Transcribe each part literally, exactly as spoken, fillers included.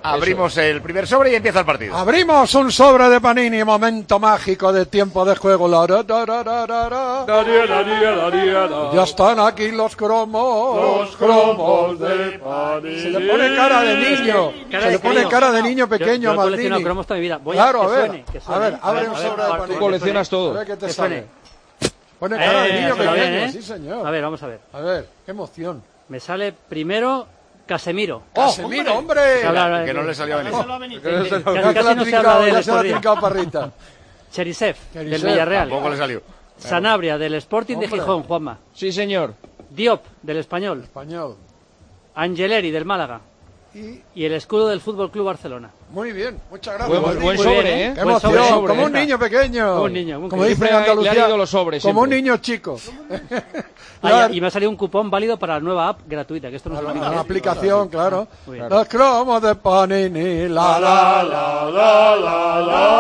Abrimos el primer sobre y empieza el partido. Abrimos un sobre de Panini, momento mágico de tiempo de juego. La, ra, ra, ra, ra, ra. Daría, daría, daría, daría. Ya están aquí los cromos. Los cromos de Panini. Se le pone cara de niño. Cara Se de le pone crío. cara de niño pequeño, Yo, yo he Maldini. coleccionado cromos toda mi vida. Voy Claro, a, a que ver. suene, que suene. A ver, abre a un ver, sobre a de ver, Panini. Tú coleccionas todo. A ver qué te Que sale. suene. Pone cara de Eh, niño suena pequeño, bien, ¿eh? sí señor. A ver, vamos a ver. A ver, qué emoción. Me sale primero Casemiro. ¡Casemiro, hombre! Se habla- Que no le salió a venir. Casi, Ya se casi la ha no se habla trincado, de él ya se la ha estos días. trincado Parrita. Cherisev, Cherisev, del Villarreal. Tampoco le salió. Sanabria, del Sporting Hombre. de Gijón, Juanma. Sí, señor. Diop, del Español. Español. Angeleri, del Málaga. Y Y el escudo del Fútbol Club Barcelona. muy bien, muchas gracias. Buen, Maldini. buen Muy sobre, bien, ¿eh? ¿eh? ¡Qué Buen emoción! sobre, sobre, Como un ¿eh? niño pequeño. Como un niño, un Como niño. dicen en Siempre le ha Andalucía, leído los sobres, como un siempre. niño chico. Ah, Claro. y me ha salido un cupón válido para la nueva app gratuita, que esto no A es la, una a la aplicación, claro. Muy bien. Los cromos de Panini, la la la la la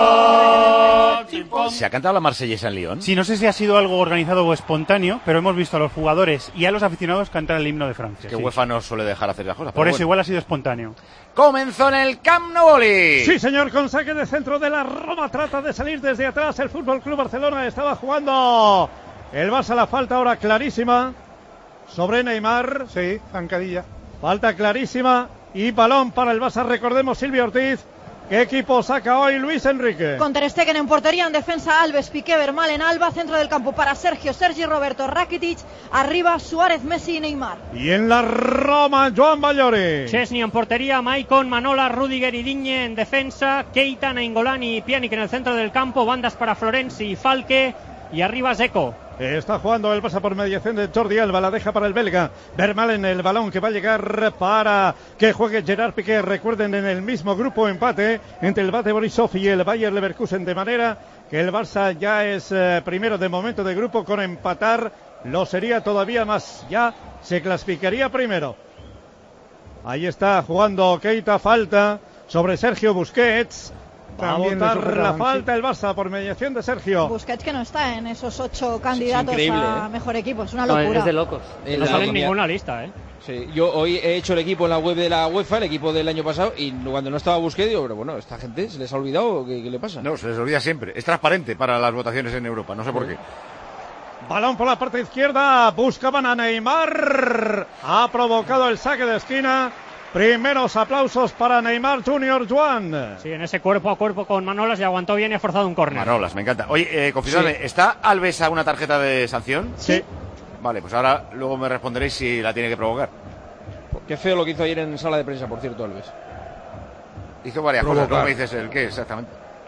la. ¿Se ha cantado la Marsellesa en Lyon? Sí, no sé si ha sido algo organizado o espontáneo, pero hemos visto a los jugadores y a los aficionados cantar el himno de Francia. Que sí. UEFA no suele dejar hacer las cosas. Por pero eso bueno. igual ha sido espontáneo. Comenzó en el Camp Nou Boli. Sí, señor, con saque de centro de la Roma, trata de salir desde atrás el Fútbol Club Barcelona, estaba jugando el Barça, la falta ahora clarísima sobre Neymar. Sí, zancadilla. Falta clarísima y balón para el Barça, recordemos Silvio Ortiz. ¿Qué equipo saca hoy Luis Enrique? Con Ter Stegen en portería, en defensa Alves, Piqué, Vermaelen, Alba, centro del campo para Sergio, Sergi Roberto, Rakitic, arriba Suárez, Messi y Neymar. Y en la Roma, Joan Ballori. Chesney en portería, Maicon, Manola, Rudiger y Digne en defensa, Keita, Nainggolan y Pjanic en el centro del campo, bandas para Florenzi y Falque y arriba Zeko. Está jugando el Barça por mediación de Jordi Alba, la deja para el belga. Vermaelen, el balón que va a llegar para que juegue Gerard Piqué. Recuerden, en el mismo grupo empate entre el Bate Borisov y el Bayer Leverkusen, de manera que el Barça ya es eh, primero de momento de grupo. Con empatar lo sería todavía más, ya se clasificaría primero. Ahí está jugando Keita, falta sobre Sergio Busquets. Va a También le botar sufre la Banqui. falta el Barça por mediación de Sergio. Busquets, que no está en esos ocho candidatos increíble, a ¿eh? mejor equipo, es una No, locura. es de locos. En No la sale en línea. ninguna lista, ¿eh? Sí, yo hoy he hecho el equipo en la web de la UEFA, el equipo del año pasado, y cuando no estaba Busquets, digo, pero bueno, esta gente se les ha olvidado, ¿qué, qué le pasa? No, se les olvida siempre. Es transparente para las votaciones en Europa, no sé por qué. Balón por la parte izquierda, buscaban a Neymar. Ha provocado el saque de esquina. Primeros aplausos para Neymar Junior, Juan. Sí, en ese cuerpo a cuerpo con Manolas y aguantó bien y ha forzado un córner. Manolas, me encanta. Oye, eh, confirmadme, Sí. ¿está Alves a una tarjeta de sanción? Sí. Vale, pues ahora luego me responderéis si la tiene que provocar. Qué feo lo que hizo ayer en sala de prensa, por cierto, Alves. Hizo varias Provocar. cosas, luego me dices el qué exactamente.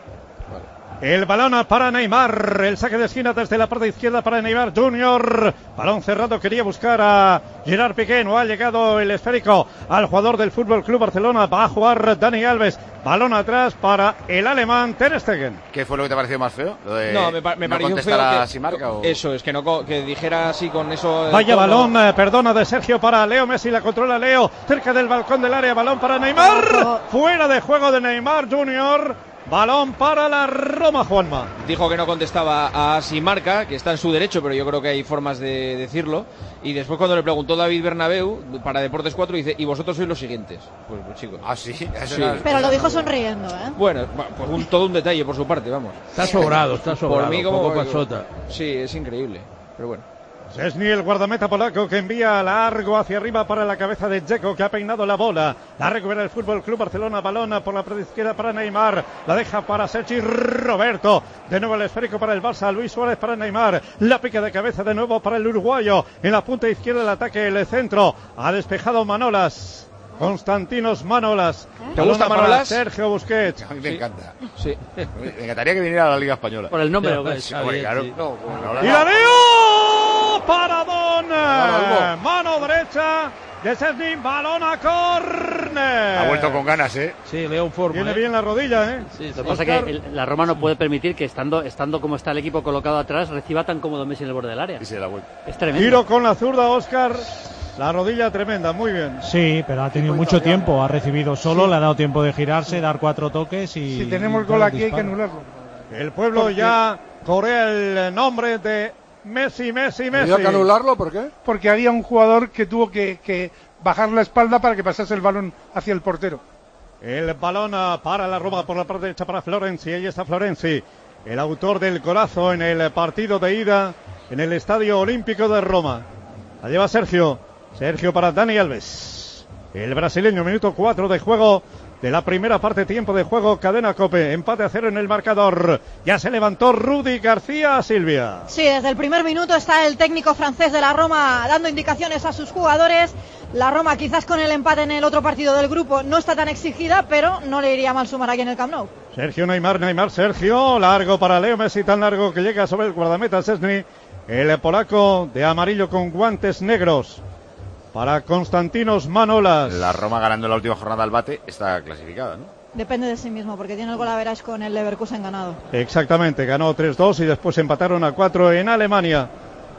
El balón para Neymar, el saque de esquina desde la parte izquierda para Neymar Junior. Balón cerrado, quería buscar a Gerard Piqué, no ha llegado el esférico al jugador del Fútbol Club Barcelona. Va a jugar Dani Alves. Balón atrás para el alemán Ter Stegen. ¿Qué fue lo que te pareció más feo? Lo de No, me, pa- me no pareció contestar feo a que, si marca o... Eso, es que no co- que dijera así con eso... Vaya tono. balón, eh, perdona, de Sergio para Leo Messi, la controla Leo, cerca del balcón del área, balón para Neymar, Ojo. fuera de juego de Neymar Junior, balón para la Roma, Juanma. Dijo que no contestaba a si marca, que está en su derecho, pero yo creo que hay formas de decirlo. Y después cuando le preguntó David Bernabéu, para Deportes cuatro, dice, y vosotros sois los siguientes. Pues, pues chicos. Ah, sí. Eso Sí. era- Pero lo dijo sonriendo, ¿eh? Bueno, va, pues un, todo un detalle por su parte, vamos. Está sobrado, está sobrado. Por mí como... poco pasota. Sí, es increíble, pero bueno. Szczesny, el guardameta polaco, que envía largo hacia arriba para la cabeza de Dzeko, que ha peinado la bola. La recupera el Fútbol Club Barcelona, balón por la parte izquierda para Neymar. La deja para Sergi Roberto. De nuevo el esférico para el Barça, Luis Suárez para Neymar. La pica de cabeza de nuevo para el uruguayo. En la punta izquierda del ataque, el centro. Ha despejado Manolas. Constantinos Manolas. ¿Te gusta Balón para Manolas? Sergio Busquets. A mí me encanta. Sí. Me encantaría que viniera a la Liga Española. Por el nombre, Ya, ¿o qué? pues, está Hombre, bien, claro. sí. No, bueno, ahora Y no. la dio Paradón. Albo. Mano derecha de Szczesny, balón a córner. Ha vuelto con ganas, ¿eh? Sí, León forma. Viene ¿eh? bien la rodilla, ¿eh? Sí, sí. Lo que pasa es que el- la Roma no puede permitir que estando, estando como está el equipo colocado atrás, reciba tan cómodo Messi en el borde del área. Y se la vuelta. Es tremendo. Tiro con la zurda, Óscar. La rodilla tremenda, muy bien. Sí, pero ha tenido mucho tiempo, ha recibido solo, le ha dado tiempo de girarse, dar cuatro toques y... Si tenemos y gol dar aquí el hay que disparo. anularlo. El pueblo Porque- ya corea el nombre de Messi, Messi, Messi. ¿Había que anularlo? ¿Por qué? Porque había un jugador que tuvo que, que bajar la espalda para que pasase el balón hacia el portero. El balón para la Roma por la parte derecha para Florenzi. Ahí está Florenzi, el autor del golazo en el partido de ida en el Estadio Olímpico de Roma. La lleva Sergio. Sergio para Dani Alves. El brasileño, minuto cuatro de juego de la primera parte, tiempo de juego, Cadena COPE, empate a cero en el marcador. Ya se levantó Rudy García, Silvia. Sí, desde el primer minuto está el técnico francés de la Roma dando indicaciones a sus jugadores. La Roma quizás con el empate en el otro partido del grupo no está tan exigida, pero no le iría mal sumar aquí en el Camp Nou. Sergio Neymar, Neymar, Sergio, largo para Leo Messi, tan largo que llega sobre el guardameta Szczesny, el polaco de amarillo con guantes negros. Para Konstantinos Manolas. La Roma ganando la última jornada al bate está clasificada, ¿no? Depende de sí mismo, porque tiene el gol average con el Leverkusen ganado. Exactamente, ganó tres dos y después empataron a cuatro en Alemania.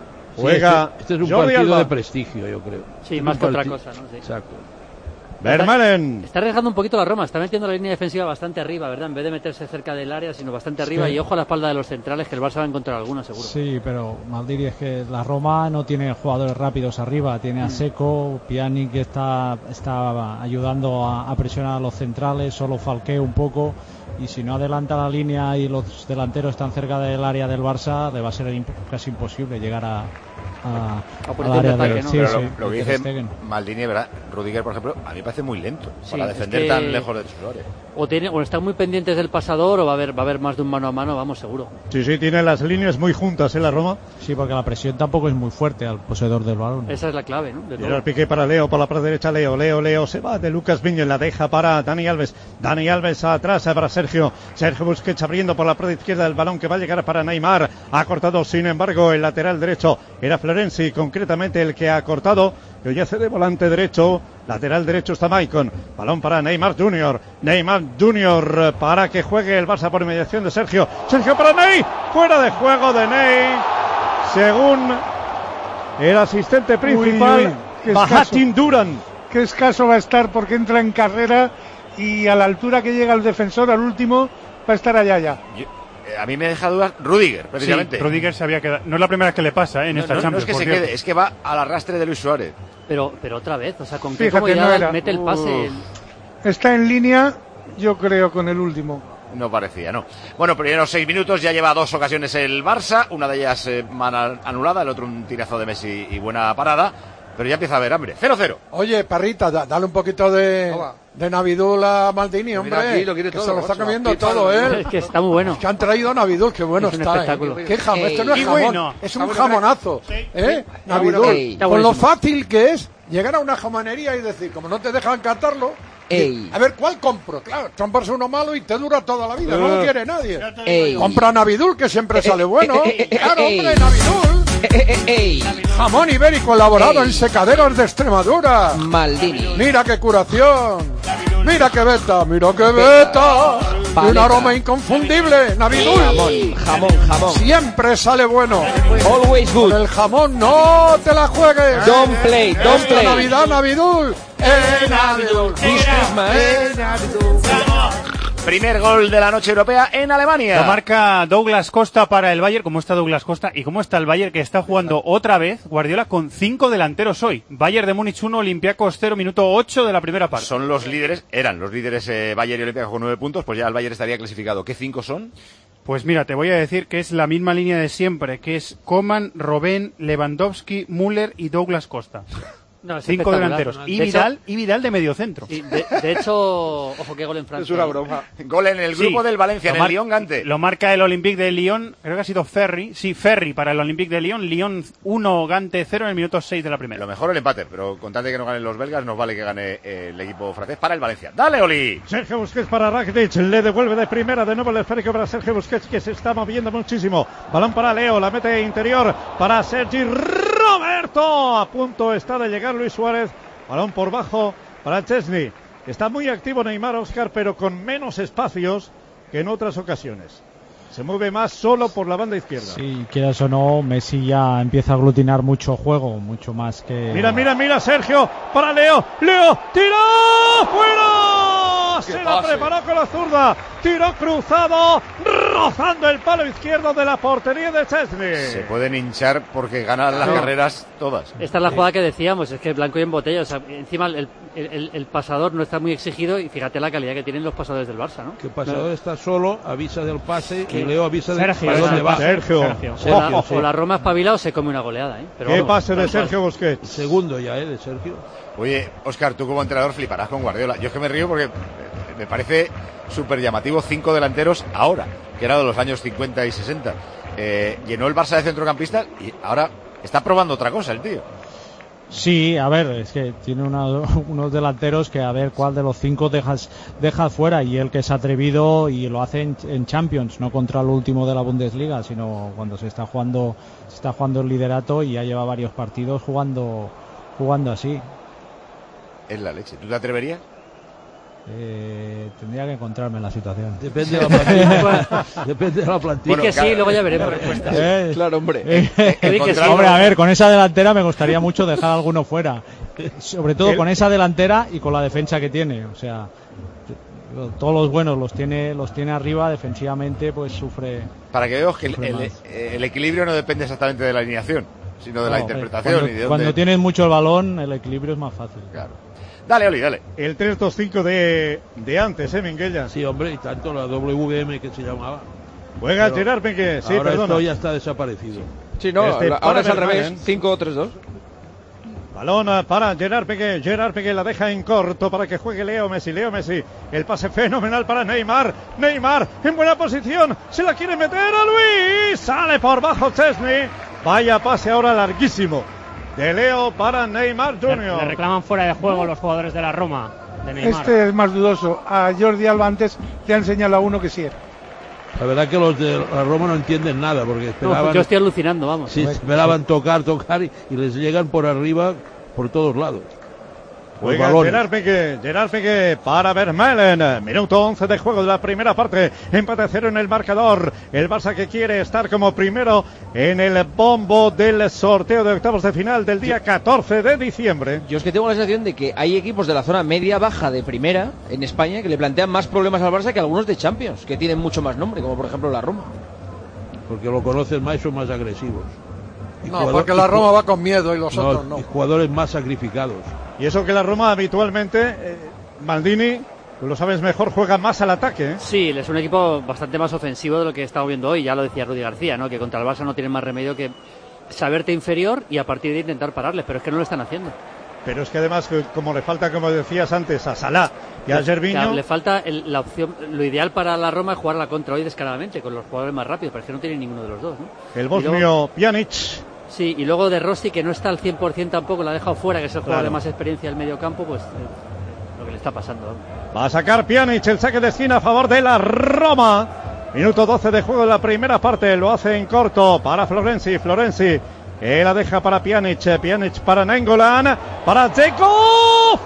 Juega sí, este, este es un Jordi partido Alba. de prestigio, yo creo. Sí, es más que otra partid... cosa, ¿no? Sí. Exacto. Vermaelen. Está arriesgando un poquito la Roma, está metiendo la línea defensiva bastante arriba, ¿verdad? En vez de meterse cerca del área, sino bastante arriba. Sí. Y ojo a la espalda de los centrales, que el Barça va a encontrar alguna, seguro. Sí, pero Maldini, es que la Roma no tiene jugadores rápidos arriba. Tiene a Seco, Pjanic que está, está ayudando a, a presionar a los centrales, solo Falqué un poco. Y si no adelanta la línea y los delanteros están cerca del área del Barça, le va a ser imp- casi imposible llegar a... A, a al área ataque, de, ¿no? sí, Pero sí, lo, lo que de dice Stegen. Maldini, ¿verdad? Rudiger, por ejemplo, a mí me parece muy lento Sí, para es defender que tan lejos de sus áreas. O, tiene, o están muy pendientes del pasador o va a haber va a haber más de un mano a mano, vamos, seguro. Sí, sí, tiene las líneas muy juntas en la Roma. Sí, porque la presión tampoco es muy fuerte al poseedor del balón. Esa es la clave, ¿no? De todo. Y el pique para Leo, por la parte derecha Leo, Leo, Leo, se va de Lucas Viño, la deja para Dani Alves. Dani Alves atrás para Sergio. Sergio Busquets abriendo por la parte izquierda del balón que va a llegar para Neymar. Ha cortado, sin embargo, el lateral derecho. Era Florenzi, concretamente el que ha cortado. Que hoy hace de volante derecho. Lateral derecho está Maicon. Balón para Neymar Junior. Neymar Junior para que juegue el Barça por mediación de Sergio. Sergio para Ney. Fuera de juego de Ney. Según el asistente principal, Uy, uy, qué Bahatin Duran. Qué escaso va a estar porque entra en carrera y a la altura que llega el defensor al último va a estar allá ya. Yo, eh, a mí me deja dudas Rudiger, precisamente. Sí, Rudiger se había quedado. No es la primera vez que le pasa ¿eh? en no, esta no, Champions. no es que por se cierto. quede, es que va al arrastre de Luis Suárez. Pero pero otra vez, o sea, con qué Fíjate, comodidad no era. mete el pase. Uh. Está en línea, yo creo, con el último. No parecía, no. Bueno, primeros seis minutos, ya lleva dos ocasiones el Barça, una de ellas eh, mano anulada, el otro un tirazo de Messi y buena parada, pero ya empieza a haber hambre. cero cero. Oye, Parrita, da, dale un poquito de, de Navidul a Maldini, hombre. Mira aquí, lo quiere que todo, se lo está ocho, comiendo pipa, todo, ¿eh? Es que está muy bueno. Que han traído Navidul, qué bueno Es un está, espectáculo. ¿eh? Qué jamón, esto no es Ey. jamón, Bueno. es un jamonazo, ¿eh? Navidul, Ey. con lo fácil que es llegar a una jamonería y decir, como no te dejan catarlo, Ey. a ver, ¿cuál compro? Claro, compras uno malo y te dura toda la vida, no lo quiere nadie. Ey. Compra Navidul, que siempre sale bueno. eh, eh, eh, Claro, ey. hombre, Navidul. Eh, eh, ey. Jamón ibérico elaborado Ey. en secaderos de Extremadura. Maldini. Mira qué curación. Mira qué beta, mira qué beta. Y un Paleta. aroma inconfundible. Navidul. Jamón, jamón, jamón. Siempre sale bueno. Always Con good. el jamón no te la juegues. Don't play, don't Esta play. Navidad, Navidul. Eh, Navidul. This Christmas. Eh, Navidul. Primer gol de la noche europea en Alemania. Lo marca Douglas Costa para el Bayern. ¿Cómo está Douglas Costa? ¿Y cómo está el Bayern, que está jugando otra vez Guardiola con cinco delanteros hoy? Bayern de Múnich uno, Olympiacos cero, minuto ocho de la primera parte. Son los líderes, eran los líderes eh, Bayern y Olympiacos con nueve puntos, pues ya el Bayern estaría clasificado. ¿Qué cinco son? Pues mira, te voy a decir que es la misma línea de siempre, que es Coman, Robben, Lewandowski, Müller y Douglas Costa. No, es Cinco espectacular. delanteros. Y De Vidal, hecho- y Vidal de medio centro. Sí, de, de hecho, ojo, qué gol en Francia. Es una broma. Gol en el grupo Sí. del Valencia, Lo en el mar- Lyon Gante. Lo marca el Olympique de Lyon, creo que ha sido Ferry. Sí, Ferry para el Olympique de Lyon. Lyon uno, Gante cero en el minuto seis de la primera. Lo mejor el empate, pero con tal de que no ganen los belgas, nos vale que gane eh, el equipo francés para el Valencia. ¡Dale, Oli! Sergio Busquets para Rakitic, le devuelve de primera de nuevo el esférico para Sergio Busquets, que se está moviendo muchísimo. Balón para Leo, la mete interior para Sergi Roberto. A punto está de llegar Luis Suárez. Balón por bajo para Szczesny. Está muy activo Neymar, Oscar, pero con menos espacios que en otras ocasiones. Se mueve más solo por la banda izquierda. Sí, quieras o no, Messi ya empieza a aglutinar mucho juego, mucho más que... Mira, mira, mira, Sergio, para Leo, Leo, tiró, fuera, se la pase. preparó con la zurda, tiró cruzado, rozando el palo izquierdo de la portería de Szczesny. Se pueden hinchar porque ganan las No. carreras todas. Esta es la jugada que decíamos, es que blanco y en botella, o sea, encima el, el, el pasador no está muy exigido y fíjate la calidad que tienen los pasadores del Barça, ¿no? Que el pasador está solo, avisa del pase ¿Qué? y Leo avisa del Sergio, para dónde va. Sergio. Sergio. O la, sí. o la Roma espabila o se come una goleada, ¿eh? Pero ¿Qué vamos, pase de tal cual. Sergio Busquets? Segundo ya, ¿eh? De Sergio. Oye, Óscar, tú como entrenador fliparás con Guardiola. Yo es que me río porque eh, me parece súper llamativo cinco delanteros ahora, que era de los años cincuenta y sesenta. Eh, llenó el Barça de centrocampistas y ahora está probando otra cosa el tío. Sí, a ver, es que tiene una- unos delanteros que a ver cuál de los cinco dejas, dejas fuera, y el que se ha atrevido y lo hace en, en Champions, no contra el último de la Bundesliga, sino cuando se está jugando, se está jugando el liderato y ya lleva varios partidos jugando, jugando así. Es la leche. ¿Tú te atreverías? Eh, tendría que encontrarme en la situación. Depende de la plantilla. Depende de la plantilla. Di que sí, luego ya veremos. Eh, Claro, hombre. eh, Tú di que sí, Hombre, luego- a ver, con esa delantera me gustaría mucho dejar alguno fuera. Sobre todo El- con esa delantera y con la defensa que tiene. O sea, todos los buenos los tiene, los tiene arriba, defensivamente pues sufre. Para que veamos que el, Sufre el- más. el equilibrio no depende exactamente de la alineación, sino de la No, interpretación cuando, y de dónde... cuando tienes mucho el balón, el equilibrio es más fácil. Claro. Dale, Oli, dale. El tres dos cinco de, de antes, ¿eh, Minguella? Sí, hombre, y tanto la W M que se llamaba. Juega Pero Gerard Piqué, sí, ahora perdona. esto ya está desaparecido. Sí, no, Este la- para ahora es al Vermaelen. revés. cinco tres dos. Balón para Gerard Piqué. Gerard Piqué la deja en corto para que juegue Leo Messi. Leo Messi. El pase fenomenal para Neymar. Neymar en buena posición. Se la quiere meter a Luis. Sale por bajo Szczesny. Vaya pase ahora larguísimo de Leo para Neymar Le, le junior reclaman fuera de juego los jugadores de la Roma, de Neymar. Este es más dudoso. A Jordi Alba antes le han señalado a uno que sí era. La verdad que los de la Roma no entienden nada porque No, esperaban, yo estoy alucinando, vamos. sí, esperaban tocar, tocar y, y les llegan por arriba por todos lados. Los Juega balones. Gerard Piqué, Gerard Piqué para Vermaelen. Minuto once de juego de la primera parte. Empate a cero en el marcador. El Barça que quiere estar como primero en el bombo del sorteo de octavos de final del día catorce de diciembre. Yo es que tengo la sensación de que hay equipos de la zona media-baja de primera en España que le plantean más problemas al Barça que algunos de Champions, que tienen mucho más nombre, como por ejemplo la Roma. Porque lo conocen más y son más agresivos. Y No, jugador- porque y la ju- Roma va con miedo y los no, otros no. y jugadores más sacrificados. Y eso que la Roma habitualmente, eh, Maldini, tú lo sabes mejor, juega más al ataque. ¿eh? Sí, es un equipo bastante más ofensivo de lo que estamos viendo hoy. Ya lo decía Rudy García, ¿no? Que contra el Barça no tienen más remedio que saberte inferior y a partir de ahí intentar pararles, pero es que no lo están haciendo. Pero es que además, que como le falta, como decías antes, a Salah y a Gervinho, Claro, le falta el- la opción. Lo ideal para la Roma es jugar la contra hoy descaradamente con los jugadores más rápidos, pero es que no tienen ninguno de los dos, ¿no? el Y bosnio luego- Pjanic. Sí, y luego de Rossi, que no está al cien por ciento tampoco, la ha dejado fuera, que es el jugador Claro. de más experiencia del medio campo, pues eh, lo que le está pasando. ¿no? Va a sacar Pjanic el saque de esquina a favor de la Roma. Minuto doce de juego de la primera parte. Lo hace en corto para Florenzi. Florenzi que la deja para Pjanic. Pjanic para Nainggolan. Para Dzeko.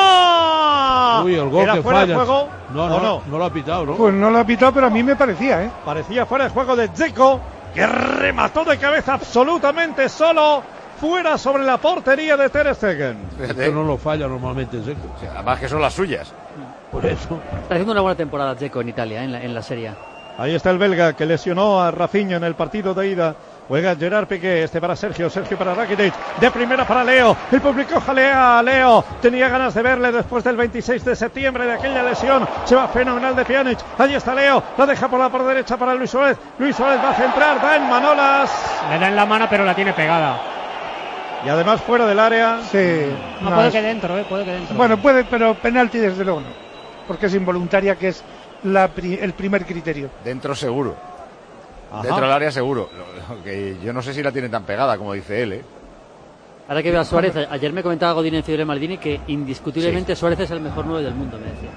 ¡Fuera! Uy, el gol ¿Era que fuera de falla. juego? No, ¿o no, no? no lo ha pitado, ¿no? Pues no lo ha pitado, pero a mí me parecía, ¿eh? Parecía fuera de juego de Dzeko, que remató de cabeza absolutamente solo. Fuera sobre la portería de Ter Stegen. Fíjate, Esto no lo falla normalmente Seco. o sea, además que son las suyas. Por eso. Está haciendo una buena temporada Dzeko en Italia, en la, en la Serie A. Ahí está el belga que lesionó a Rafinha en el partido de ida. Juega Gerard Piqué, este para Sergio, Sergio para Rakitic, de primera para Leo, el público jalea a Leo, tenía ganas de verle después del veintiséis de septiembre de aquella lesión, se va fenomenal de Pjanic, ahí está Leo, la deja por la por derecha para Luis Suárez, Luis Suárez va a centrar, da en Manolas, Le da en la mano, pero la tiene pegada. y además fuera del área. Sí. No, no, puede es- que dentro, eh, puede que dentro. Bueno, puede, pero penalti desde luego no. Porque es involuntaria, que es la pri- el primer criterio. Dentro seguro. Ajá. Dentro del área seguro. Lo- lo que yo no sé si la tiene tan pegada como dice él, ¿eh? Ahora que veo a Suárez, a- ayer me comentaba Godín en Fidel Maldini que indiscutiblemente Suárez es el mejor nueve del mundo, me decía.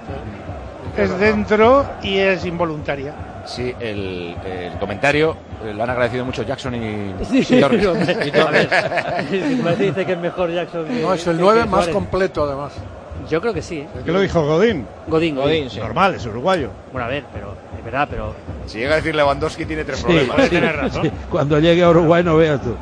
Es dentro y es involuntaria. Sí, el, el comentario eh, lo han agradecido mucho Jackson y, Sí, y Torres. hombre, Y Torres. a ver, si me dice que es mejor Jackson que- No, es el que- nueve que más Suárez. completo además. Yo creo que sí, ¿eh? ¿Qué lo dijo Godín? Godín, Godín. Godín, sí. Normal, es uruguayo. Bueno, a ver, pero es verdad, pero Si llega a decir Lewandowski tiene tres Sí, problemas. sí, tener razón. sí. Cuando llegue a Uruguay no veas tú.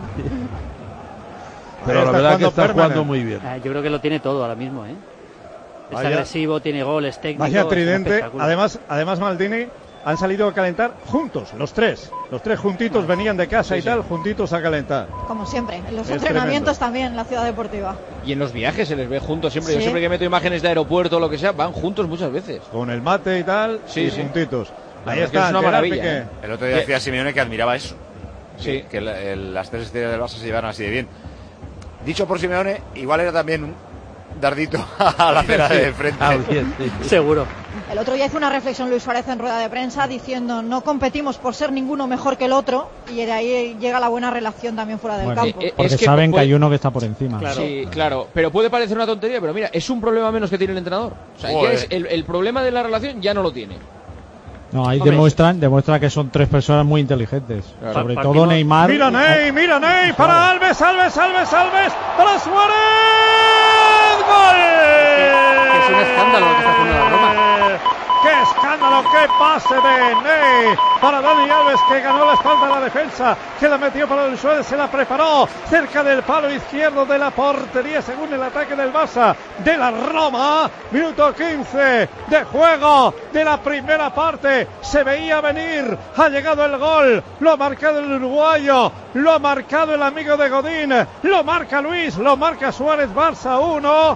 Pero Ahí la está verdad que jugando está Permanen. jugando muy bien. eh, yo creo que lo tiene todo ahora mismo, ¿eh? Es Vaya- agresivo, tiene goles técnicos. Vaya es un tridente. espectáculo. Además, además Maldini han salido a calentar juntos, los tres. Los tres juntitos venían de casa Sí, y sí. tal, juntitos a calentar. Como siempre, en los Es entrenamientos tremendo. también en la ciudad deportiva. Y en los viajes se les ve juntos siempre. Sí. Yo siempre que meto imágenes de aeropuerto o lo que sea, van juntos muchas veces. Con el mate y tal, Sí, y sí. juntitos. La Ahí verdad es que está, es una Gerard maravilla, Piqué. ¿eh? El otro día decía Simeone que admiraba eso. Sí. Que el- el- las tres estrellas del Barça se llevaron así de bien. Dicho por Simeone, igual era también un dardito a la acera de frente. Ah, bien, sí. Seguro. El otro día hizo una reflexión Luis Suárez en rueda de prensa diciendo no competimos por ser ninguno mejor que el otro, y de ahí llega la buena relación también fuera del Bueno, campo. Eh, eh, Porque es que saben que puede- hay uno que está por encima. Claro. Sí, claro, pero puede parecer una tontería, pero mira, es un problema menos que tiene el entrenador. O sea, ya Joder. es el, el problema de la relación ya no lo tiene. No, ahí Hombre, demuestran, demuestra que son tres personas muy inteligentes. Claro. Sobre Pa- todo partimos- Neymar. Mira Ney, mira Ney, para Alves, Alves, Alves, Alves, para Suárez. ¡Gol! Que es un escándalo lo que está haciendo la Roma. ¡Qué escándalo! ¡Qué pase de Ney! Para Dani Alves, que ganó la espalda a la defensa, que la metió para Luis Suárez, se la preparó cerca del palo izquierdo de la portería, según el ataque del Barça de la Roma. Minuto quince de juego de la primera parte. Se veía venir, ha llegado el gol, lo ha marcado el uruguayo, lo ha marcado el amigo de Godín, lo marca Luis, lo marca Suárez. Barça uno,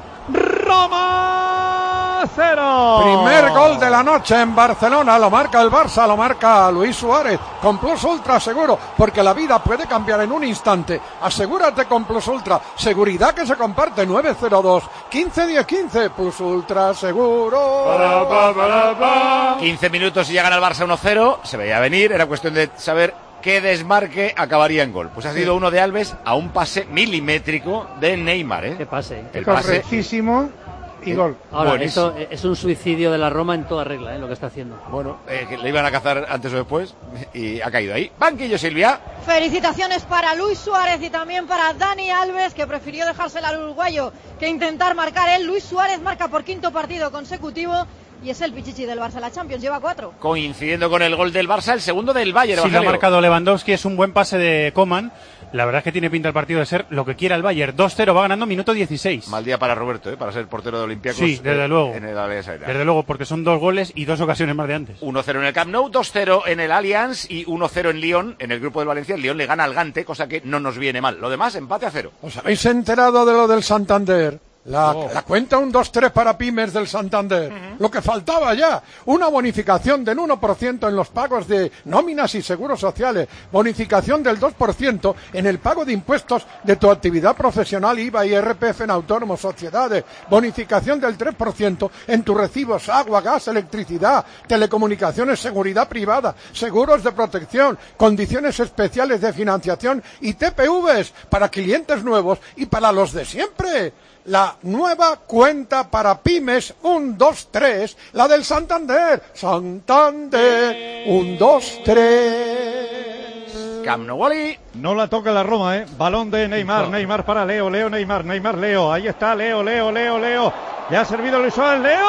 Roma cero. Primer gol de la noche en Barcelona, lo marca el Barça, lo marca Luis Suárez, con Plus Ultra seguro, porque la vida puede cambiar en un instante. Asegúrate con Plus Ultra, seguridad que se comparte. Nueve cero dos, quince diez quince, Plus Ultra seguro. quince minutos y ya gana el Barça uno cero. Se veía venir, era cuestión de saber qué desmarque acabaría en gol. Pues ha sido uno de Alves a un pase milimétrico de Neymar, ¿eh? Que pase. El pase. Correctísimo y gol. Ahora, Buenísimo. eso es un suicidio de la Roma en toda regla, ¿eh? Lo que está haciendo. Bueno, eh, que le iban a cazar antes o después y ha caído ahí. Banquillo, Silvia. Felicitaciones para Luis Suárez y también para Dani Alves, que prefirió dejársela al uruguayo que intentar marcar él. Luis Suárez marca por quinto partido consecutivo y es el pichichi del Barça en la Champions, lleva cuatro. Coincidiendo con el gol del Barça, el segundo del Bayern. Si lo ha Evangelio. marcado Lewandowski, es un buen pase de Coman. La verdad es que tiene pinta el partido de ser lo que quiera el Bayern. dos cero, va ganando minuto dieciséis. Mal día para Roberto, ¿eh? Para ser portero de Olympiacos. Sí, desde eh, luego. En el Allianz Arena. Desde luego, porque son dos goles y dos ocasiones más de antes. uno cero en el Camp Nou, dos cero en el Allianz y uno cero en Lyon, en el grupo del Valencia. El Lyon le gana al Gante, cosa que no nos viene mal. Lo demás, empate a cero. ¿Os habéis enterado de lo del Santander? La, la cuenta un dos tres para pymes del Santander. Lo que faltaba ya. Una bonificación del uno por ciento en los pagos de nóminas y seguros sociales. Bonificación del dos por ciento en el pago de impuestos de tu actividad profesional, I V A y R P F en autónomos, sociedades. Bonificación del tres por ciento en tus recibos, agua, gas, electricidad, telecomunicaciones, seguridad privada, seguros de protección, condiciones especiales de financiación y T P Vs para clientes nuevos y para los de siempre. La nueva cuenta para pymes un dos tres, la del Santander. Santander un dos tres. Camp Nou, Wally. No la toca la Roma, ¿eh? Balón de Neymar, Neymar para Leo, Leo, Neymar, Neymar, Leo. Ahí está Leo, Leo, Leo, Leo. Le ha servido Luis Suárez, Leo.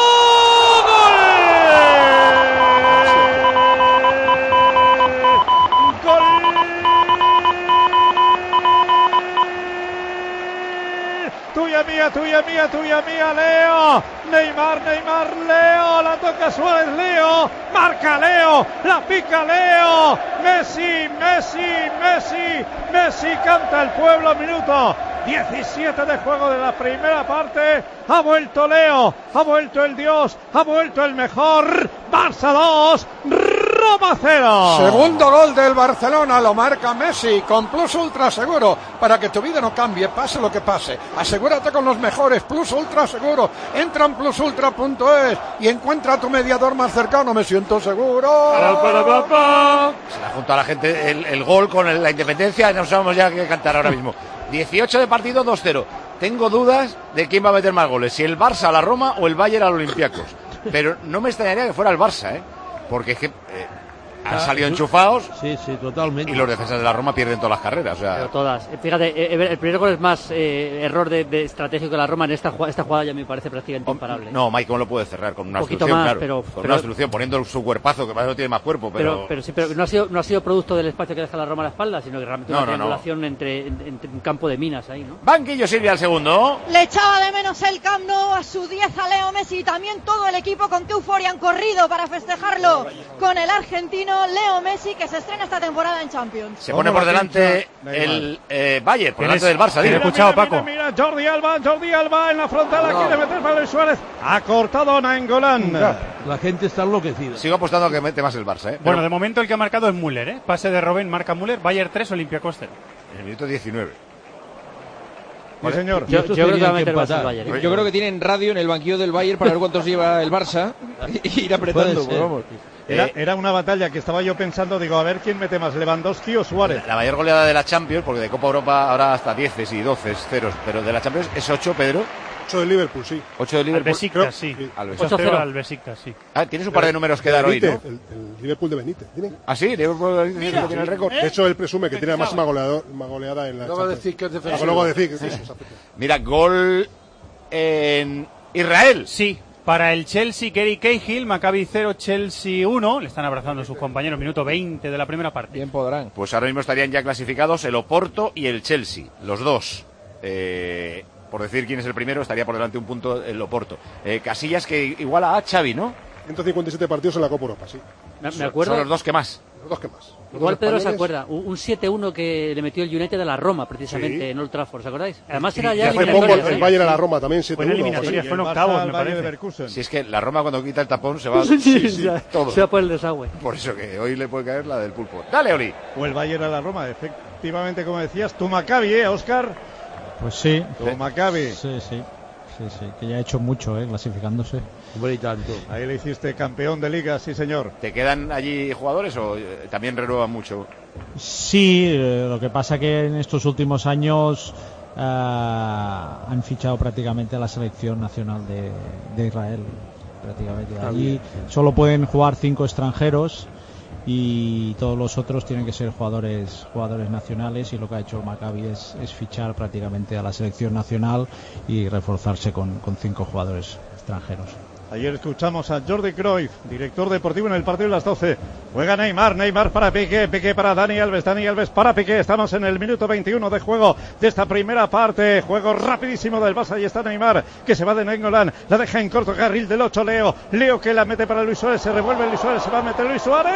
¡Gol! ¡Gol! Tuya mía, tuya mía, tuya mía, Leo. Neymar, Neymar, Leo. La toca Suárez, Leo. Marca Leo. La pica Leo. Messi, Messi, Messi. Messi canta el pueblo. Minuto diecisiete de juego de la primera parte. Ha vuelto Leo. Ha vuelto el Dios. Ha vuelto el mejor. Barça dos. Roma cero. Segundo gol del Barcelona, lo marca Messi con Plus Ultra seguro, para que tu vida no cambie, pase lo que pase. Asegúrate con los mejores, Plus Ultra seguro. Entra en plus ultra punto es y encuentra a tu mediador más cercano. Me siento seguro. Se la junto a la gente el, el gol con el- la independencia. No sabemos ya qué cantar ahora mismo. dieciocho de partido, dos cero. Tengo dudas de quién va a meter más goles, si el Barça a la Roma o el Bayern al Olympiacos. Pero no me extrañaría que fuera el Barça, ¿eh? Porque es que eh, han salido enchufados. Sí, sí, totalmente. Y los defensas de la Roma pierden todas las carreras. O sea, Pero todas. Fíjate, el primer gol es más eh, error de, de estratégico de la Roma. En esta, esta jugada ya me parece prácticamente imparable. No, Mike, ¿cómo lo puede cerrar? Con una Un poquito obstrucción, más, claro. pero- con pero- una obstrucción, poniendo su cuerpazo, que parece que no tiene más cuerpo. Pero, Pero, pero sí, pero no ha sido no ha sido producto del espacio que deja la Roma a la espalda, sino que realmente No, una no, no. triangulación entre, entre un campo de minas ahí, ¿no? Banquillo Silvia al segundo. Le echaba de menos el Camp Nou a su diez a Leo Messi y también todo el equipo. Con qué euforia han corrido para festejarlo con el argentino Leo Messi, que se estrena esta temporada en Champions. Se pone por delante el eh, Bayern, por delante del Barça. Mira, Dile. mira, mira, mira, Jordi Alba, Jordi Alba en la frontal, la No. quiere meter para Luis Suárez. Ha cortado Nainggolan. La gente está enloquecida. Sigo apostando a que mete más el Barça, ¿eh? Bueno, Pero de momento el que ha marcado es Müller, ¿eh? Pase de Robben, marca Müller, Bayern tres, Olympiacos cero. en el minuto diecinueve. Sí, señor. Yo, yo creo que va a meter más el Bayern. ¿eh? Yo creo que tienen radio en el banquillo del Bayern para ver cuántos lleva el Barça y ir apretando. Puede pues ser. vamos. Era, Eh, era una batalla que estaba yo pensando, digo, a ver quién mete más, Lewandowski o Suárez. La mayor goleada de la Champions, porque de Copa Europa ahora hasta diez y doce ceros, pero de la Champions es ocho, Pedro. ocho de Liverpool, sí. ocho de Al Liverpool. Besiktas, sí. Al Besiktas. ocho ocho cero. al Besiktas, sí. Ah, tienes un par de números que dar hoy, ¿no? Benítez, el, el Liverpool de Benítez. ¿Tiene? Ah, sí, Liverpool tiene el récord. De hecho, él presume que tiene la máxima goleador, más goleada en la Luego Champions. decir que es Ah, defensivo. luego decir que sí, sí, exacto. Mira, gol en Israel. Sí, para el Chelsea, Kerry Cahill, Maccabi cero, Chelsea uno. Le están abrazando sus compañeros, minuto veinte de la primera parte. Bien podrán. Pues ahora mismo estarían ya clasificados el Oporto y el Chelsea, los dos. Eh, por decir quién es el primero, estaría por delante un punto el Oporto. Eh, Casillas que iguala a Xavi, ¿no? ciento cincuenta y siete partidos en la Copa Europa, sí. Me, me Son acuerdo. los dos que más. Los dos que más. Los Igual dos Pedro se españoles. acuerda, un un siete uno que le metió el United a la Roma, precisamente, Sí. en Old Trafford, ¿os acordáis? Además era Y ya hace poco eliminatoria, el ¿sí? Bayern a la Roma también, Fue siete en uno. eliminatoria, sí. fue en El Barça octavos, al me Bayer parece. Leverkusen. Si es que la Roma cuando quita el tapón se va Sí, sí, ya. todo. Se va por el desagüe. Por eso que hoy le puede caer la del pulpo. Dale, Oli. O el Bayern a la Roma, efectivamente, como decías, tu Maccabi, ¿eh, Óscar? Pues sí. Tu Maccabi. Sí, sí. Sí, sí. Que ya ha hecho mucho, ¿eh? Clasificándose. Hombre, y tanto. Ahí le hiciste campeón de liga, sí señor. ¿Te quedan allí jugadores o eh, también renuevan mucho? Sí, eh, lo que pasa que en estos últimos años eh, han fichado prácticamente a la selección nacional de, de Israel. Prácticamente. Allí solo pueden jugar cinco extranjeros y todos los otros tienen que ser jugadores jugadores nacionales, y lo que ha hecho el Maccabi es, es fichar prácticamente a la selección nacional y reforzarse con, con cinco jugadores extranjeros. Ayer escuchamos a Jordi Cruyff, director deportivo en el partido de las doce. Juega Neymar, Neymar para Piqué, Piqué para Dani Alves, Dani Alves para Piqué. Estamos en el minuto veintiuno de juego de esta primera parte. Juego rapidísimo del Barça y está Neymar, que se va de Nainggolan. La deja en corto carril del ocho, Leo. Leo que la mete para Luis Suárez, se revuelve Luis Suárez, se va a meter Luis Suárez.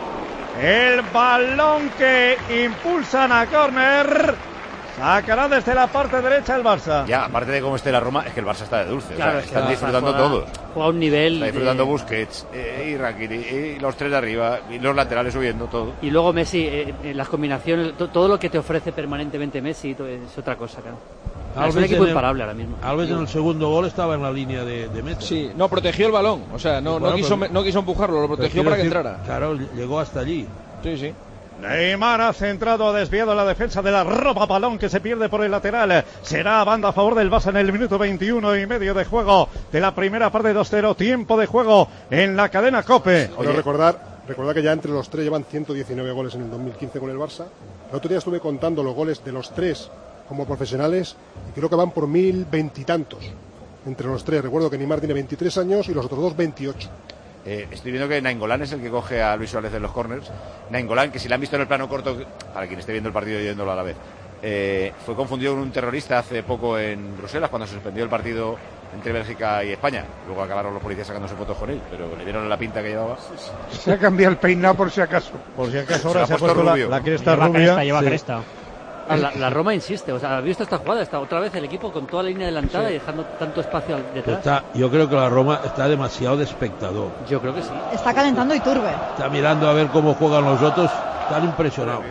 El balón que impulsan a córner. Sacará desde la parte derecha el Barça. Ya, aparte de cómo esté la Roma, es que el Barça está de dulce. Claro, o sea, es que están el Barça disfrutando juega- todo. Juega a un nivel. Está disfrutando de- Busquets eh, y Rakiri y los tres de arriba y los laterales subiendo todo. Y luego Messi, eh, eh, las combinaciones, to- todo lo que te ofrece permanentemente Messi to- es otra cosa, claro. Es un equipo en el- imparable ahora mismo. Alves en el segundo gol estaba en la línea de, de meta. Sí, no, protegió el balón. O sea, no, Bueno, no, quiso, pero- no quiso empujarlo, lo Pero protegió quiero para que decir, entrara. Claro, llegó hasta allí. Sí, sí. Neymar ha centrado, ha desviado la defensa de la Roma, balón que se pierde por el lateral. Será banda a favor del Barça en el minuto veintiuno y medio de juego de la primera parte, dos cero, tiempo de juego en la cadena COPE. Quiero recordar, recordar que ya entre los tres llevan ciento diecinueve goles en el dos mil quince con el Barça. El otro día estuve contando los goles de los tres como profesionales y creo que van por mil veintitantos entre los tres. Recuerdo que Neymar tiene veintitrés años y los otros dos veintiocho. Eh, estoy viendo que Nainggolan es el que coge a Luis Suárez en los corners. Nainggolan, que si la han visto en el plano corto, para quien esté viendo el partido y viéndolo a la vez, eh, fue confundido con un terrorista hace poco en Bruselas cuando se suspendió el partido entre Bélgica y España. Luego acabaron los policías sacándose fotos con él, pero le vieron la pinta que llevaba. Se ha cambiado el peinado por si acaso. Por si acaso Se ahora la se ha ha puesto puesto la, rubio. la cresta Lleva rubia. cresta, lleva Sí. cresta. Ah, La, la Roma insiste, o sea, ¿has visto esta jugada? Está otra vez el equipo con toda la línea adelantada y dejando tanto espacio al- detrás. Está, yo creo que la Roma está demasiado de espectador. Yo creo que sí. Está calentando Iturbe. Está mirando a ver cómo juegan los otros. Están impresionados.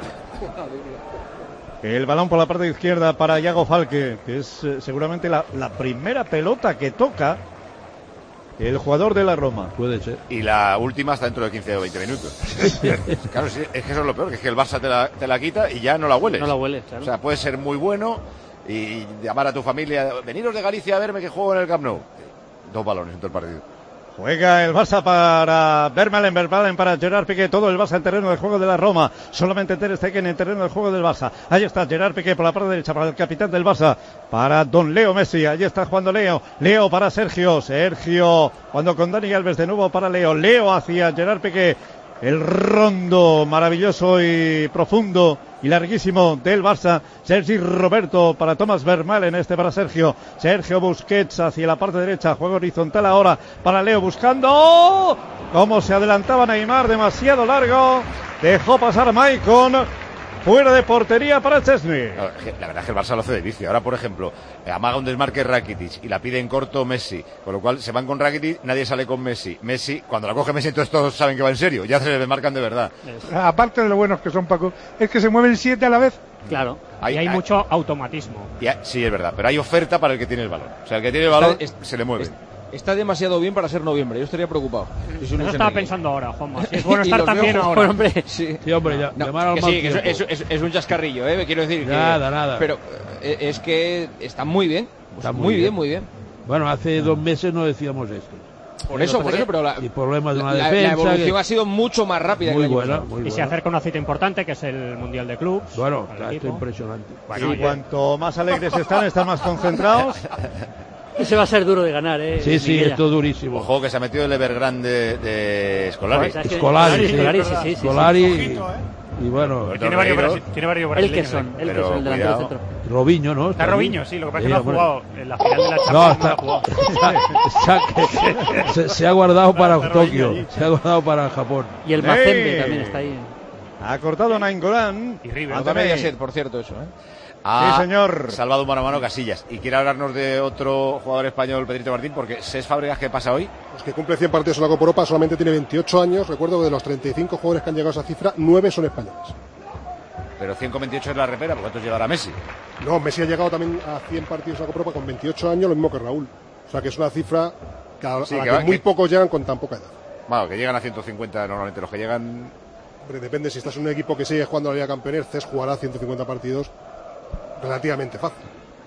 El balón por la parte izquierda para Iago Falque, que es eh, seguramente la, la primera pelota que toca el jugador de la Roma. Puede ser. Y la última está dentro de quince o veinte minutos. Claro, sí, es que eso es lo peor, que es que el Barça te la, te la quita y ya no la hueles. No la hueles, claro. O sea, puede ser muy bueno y llamar a tu familia, veniros de Galicia a verme que juego en el Camp Nou. Dos balones en todo el partido. Juega el Barça para Vermaelen, Vermaelen para Gerard Piqué, todo el Barça en terreno de juego de la Roma, solamente Ter Stegen en terreno de juego del Barça. Ahí está Gerard Piqué por la parte derecha para el capitán del Barça, para Don Leo Messi, ahí está jugando Leo, Leo para Sergio, Sergio cuando con Dani Alves de nuevo para Leo, Leo hacia Gerard Piqué, el rondo maravilloso y profundo y larguísimo del Barça. Sergi Roberto para Thomas Vermaelen, este para Sergio. Sergio Busquets hacia la parte derecha, juego horizontal ahora para Leo buscando. Como se adelantaba Neymar, demasiado largo. Dejó pasar Maicon. Fuera de portería para Chesney. La verdad es que el Barça lo hace de vicio. Ahora, por ejemplo, amaga un desmarque Rakitic y la pide en corto Messi. Con lo cual se van con Rakitic, nadie sale con Messi. Messi, cuando la coge Messi, entonces todos saben que va en serio. Ya se le desmarcan de verdad. Aparte de lo buenos que son, Paco, es que se mueven siete a la vez. Claro. Hay, y hay, hay mucho automatismo. Y hay, sí, es verdad. Pero hay oferta para el que tiene el balón. O sea, el que tiene el balón está, se le mueve. Está, está demasiado bien para ser noviembre. Yo estaría preocupado. Eso no estaba pensando ahora, Juanma. Si es bueno estar también ahora. Hombre. Sí. sí, hombre, ya. No, que sí, que eso, eso, es, es un chascarrillo, ¿eh? Quiero decir que... Nada, nada. Pero eh, es que está muy bien. Está muy, muy bien, bien, muy bien. Bueno, hace dos meses no decíamos esto. Por eso, por eso, pero la, y problemas de una la, defensa, la evolución que... ha sido mucho más rápida muy que el buena, año muy pasado. Y se acerca una cita importante que es el Mundial de Clubs. Bueno, está esto impresionante. Bueno, y cuanto más alegres están, están más concentrados. Ese va a ser duro de ganar, ¿eh? Sí, sí, Miguel. esto es durísimo. Ojo que se ha metido el Evergrande de, de Scolari. Pues, Scolari, sí, Scolari, sí, sí, sí, Scolari sí, y, sí. y bueno... Pero tiene, varios brasi- tiene varios brasileños. Elkeson, Elkeson, el delantero centro. Robinho, ¿no? Está Robinho, sí, lo que pasa es que Sí, no ha hombre. jugado en la final de la Champions. No, No, está, ha jugado. está- está- que se, se ha guardado para Tokio, se ha guardado para Japón. Y el Mazembe también está ahí. Ha cortado Nainggolan. Y River. Ante Mediaset, por cierto, eso, ¿eh? Ha Sí, señor. salvado mano a mano Casillas. Y quiere hablarnos de otro jugador español, Pedrito Martín, porque Cés Fábregas, ¿qué pasa hoy? Pues que cumple cien partidos en la Copa Europa, solamente tiene veintiocho años. Recuerdo que de los treinta y cinco jugadores que han llegado a esa cifra, nueve son españoles. Pero ciento veintiocho es la repera, ¿por cuántos llevará Messi? No, Messi ha llegado también a cien partidos en la Copa Europa con veintiocho años, lo mismo que Raúl. O sea que es una cifra que a, Sí, a la que que va- muy que- pocos llegan con tan poca edad. Bueno, que llegan a ciento cincuenta normalmente. Los que llegan... Hombre, depende, si estás en un equipo que sigue jugando a la Liga Campeones, Cés jugará ciento cincuenta partidos relativamente fácil.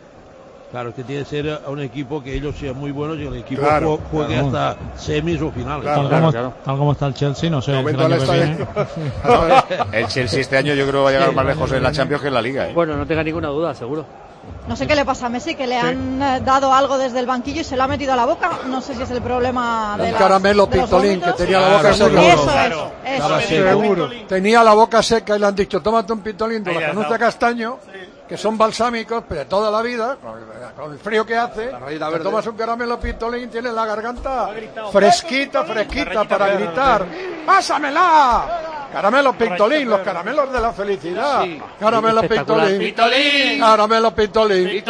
Claro, es que tiene que ser a un equipo que ellos sean muy buenos y el equipo Claro, jue- juegue claro. hasta semis o finales. Claro, Tal, claro, como, claro. tal como está el Chelsea, no sé. De si el momento año ahora que está viene- El Chelsea este año yo creo que va a llegar más lejos en la Champions que en la Liga, ¿eh? Bueno, no tenga ninguna duda, seguro. No sé qué le pasa a Messi, que le han eh, dado algo desde el banquillo y se lo ha metido a la boca. No sé si es el problema de El las- caramelo de los pistolín, que vómitos. tenía la boca Eso, seca. eso, Claro. eso. Estaba eso. seco. Seguro. Tenía la boca seca y le han dicho, tómate un pistolín de Ahí los le has canutos de dado. castaño, que son balsámicos, pero de toda la vida, con el, con el frío que hace, te tomas un caramelo pistolín y tienes la garganta fresquita, fresquita para gritar, ¡pásamela! Caramelo pistolín, los caramelos de la felicidad. Caramelo Espectacular. pistolín. Caramelo pistolín.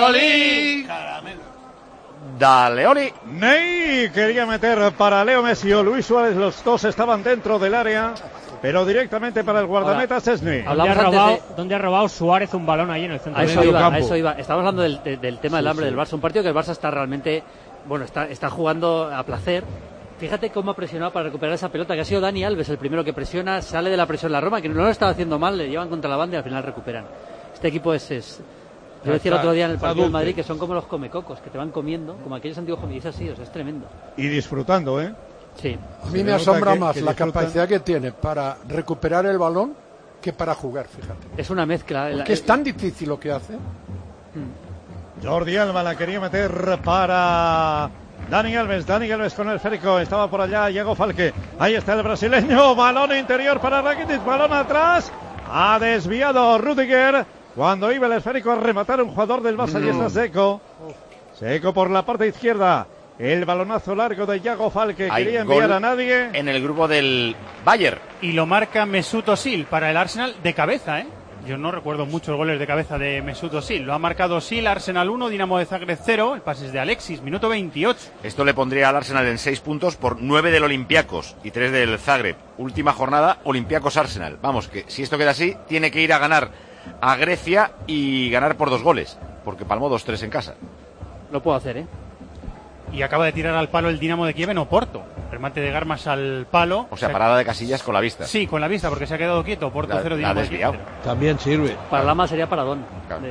Dale, Oli. Ney quería meter para Leo Messi o Luis Suárez, los dos estaban dentro del área, pero directamente para el guardameta Chesney. ¿Dónde ha, Hablamos antes robado, de- ¿Dónde ha robado Suárez un balón ahí en el centro A del eso medio iba, a campo. eso iba. Estamos hablando del, de- del tema del hambre del Barça. Un partido que el Barça está realmente, bueno, está, está jugando a placer. Fíjate cómo ha presionado para recuperar esa pelota, que ha sido Dani Alves el primero que presiona, sale de la presión la Roma, que no lo estaba haciendo mal, le llevan contra la banda y al final recuperan. Este equipo es... es yo decía el Está- otro día en el está partido del dulce. Madrid que son como los comecocos, que te van comiendo, como aquellos antiguos comedios, así, o sea, es tremendo. Y disfrutando, ¿eh? Sí. A Se mí le me nota asombra que- más que la disfrutan. capacidad que tiene para recuperar el balón que para jugar, fíjate. Es una mezcla. el- Porque es tan difícil lo que hace. Jordi Alba la quería meter para Dani Alves. Dani Alves con el esférico. Estaba por allá Iago Falque. Ahí está el brasileño. Balón interior para Rakitic. Balón atrás. Ha desviado Rüdiger. Cuando iba el esférico a rematar un jugador del Barça. Y está Seco. Seco por la parte izquierda. El balonazo largo de Iago Falque. Hay Quería enviar gol a nadie. en el grupo del Bayern. Y lo marca Mesut Özil para el Arsenal de cabeza, ¿eh? Yo no recuerdo muchos goles de cabeza de Mesut Özil. Lo ha marcado Özil, Arsenal uno, Dinamo de Zagreb cero. El pase es de Alexis, minuto veintiocho. Esto le pondría al Arsenal en seis puntos por nueve del Olympiacos y tres del Zagreb. Última jornada, Olympiacos-Arsenal. Vamos, que si esto queda así, tiene que ir a ganar a Grecia y ganar por dos goles, porque palmó dos tres en casa. Lo puedo hacer, ¿eh? Y acaba de tirar al palo el Dinamo de Kiev en Oporto. Remate de Garmas al palo. O sea, parada de Casillas con la vista. Sí, con la vista, porque se ha quedado quieto. Oporto La- cero, la ha Dinamo de desviado. Kiev cero. También sirve. Para Lama sería paradón. Claro.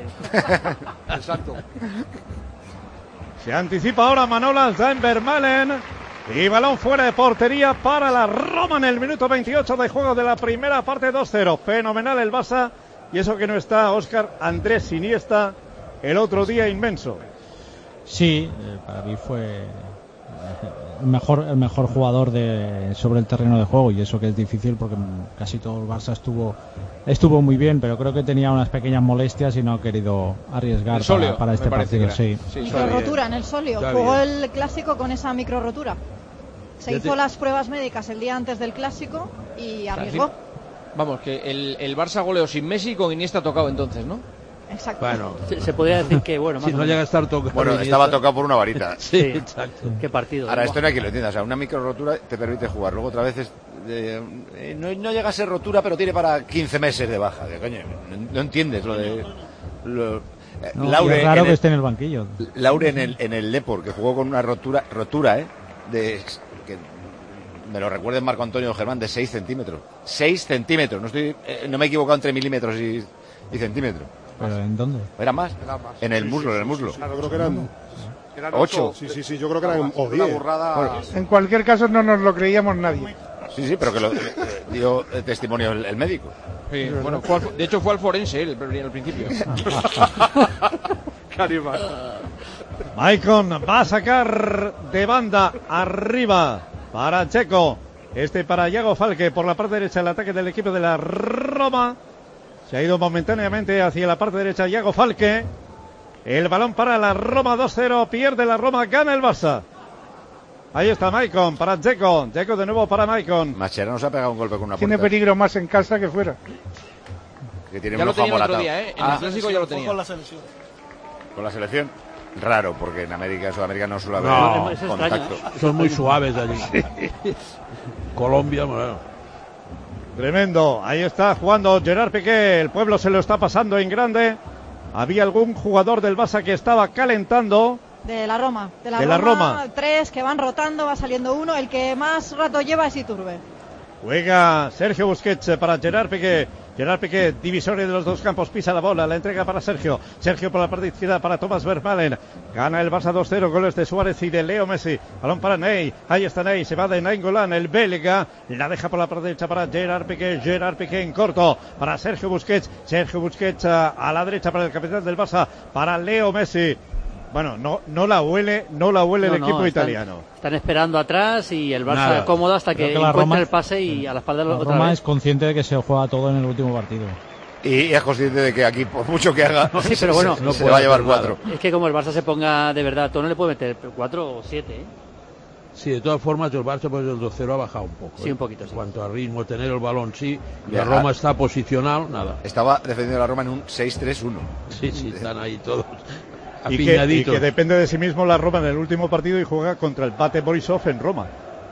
De- Exacto. Se anticipa ahora Manolas. Da en Vermaelen. Y balón fuera de portería para la Roma en el minuto veintiocho de juego de la primera parte, dos cero. Fenomenal el Barça. Y eso que no está Óscar Andrés Iniesta, el otro día inmenso. Sí, eh, para mí fue el mejor, el mejor jugador de, sobre el terreno de juego, y eso que es difícil porque casi todo el Barça estuvo estuvo muy bien, pero creo que tenía unas pequeñas molestias y no ha querido arriesgar Solio, para, para este partido. Sí. Sí, micro rotura en el Solio. Está Jugó bien. el clásico con esa micro rotura. Se Ya hizo te- las pruebas médicas el día antes del clásico y arriesgó. Vamos, que el, el Barça goleó sin Messi y con Iniesta tocado entonces, ¿no? Exacto. Bueno, Se, se podría decir que, bueno, más si o no menos. llega a estar tocado. Bueno, Iniesta. estaba tocado por una varita. Sí, Sí. exacto. Qué partido. Ahora, ¿eh? esto no hay quien lo entienda. O sea, una micro rotura te permite jugar. Luego otra vez es, eh, eh, no, no llega a ser rotura, pero tiene para quince meses de baja. De, coño, no, no entiendes lo de... Lo, eh, No, y Laure, es raro en que el- esté en el banquillo. Laure en el, en el Depor, que jugó con una rotura, rotura ¿eh? De, que me lo recuerda Marco Antonio Germán, de seis centímetros. seis centímetros. No, estoy, eh, no me he equivocado entre milímetros y, y centímetros. ¿Pero en dónde? ¿Era más? Era más. En el Sí, muslo, sí, en el sí, muslo. sí, sí. Yo creo que eran Eran Ocho. Sí, sí, sí, yo creo que eran o Una diez. burrada. Bueno, En cualquier caso no nos lo creíamos nadie. sí, sí, pero que lo eh, dio eh, testimonio el, el médico. Sí, bueno, fue al- de hecho fue al forense él al principio. Carima. Maicon va a sacar de banda arriba para Checo. Este para Iago Falque por la parte derecha, el ataque del equipo de la Roma. Se ha ido momentáneamente hacia la parte derecha Iago Falque. El balón para la Roma, dos cero. Pierde la Roma, gana el Barça. Ahí está Maicon para Checo. Checo de nuevo para Maicon. Mascherano se ha pegado un golpe con una Tiene puerta. peligro más en casa que fuera. Que tiene Ya un lo ojo tenía el otro amoratado. día, ¿eh? En Ah, el clásico ya lo tenía. Con la selección. con la selección. Raro, porque en América, en Sudamérica no suele haber No, es extraño, contacto. ¿eh? Son muy suaves allí. Colombia, bueno. Tremendo. Ahí está jugando Gerard Piqué. El pueblo se lo está pasando en grande. Había algún jugador del Barça que estaba calentando. De la Roma. De la, De la Roma, Roma. Tres que van rotando, va saliendo uno. El que más rato lleva es Iturbe. Juega Sergio Busquets para Gerard Piqué. Gerard Piqué, divisorio de los dos campos, pisa la bola, la entrega para Sergio. Sergio por la parte izquierda para Thomas Vermaelen. Gana el Barça dos cero, goles de Suárez y de Leo Messi. Balón para Ney, ahí está Ney, se va de Nainggolan, el belga. La deja por la parte derecha para Gerard Piqué. Gerard Piqué en corto para Sergio Busquets. Sergio Busquets a, a la derecha para el capitán del Barça, para Leo Messi. Bueno, no, no la huele, no la huele No, el no, equipo están- italiano. Están esperando atrás y el Barça Nada. cómodo hasta Creo que, que la encuentre Roma- el pase y a la espalda La otra Roma vez. es consciente de que se juega todo en el último partido. Y es consciente de que aquí, por mucho que haga, Sí, pero bueno, se, no se puede va a llevar hacer nada. cuatro. Es que como el Barça se ponga de verdad, todo no le puede meter cuatro o siete, ¿eh? Sí, de todas formas, el Barça, pues el dos cero ha bajado un poco. Sí, ¿eh? un poquito, sí. En cuanto a ritmo, tener el balón, sí. Ya. La Roma está posicional, nada. Estaba defendiendo la Roma en un seis tres uno. Sí, sí, están ahí todos Y que, y apiñaditos. que depende de sí mismo la Roma en el último partido y juega contra el Bate Borisov en Roma.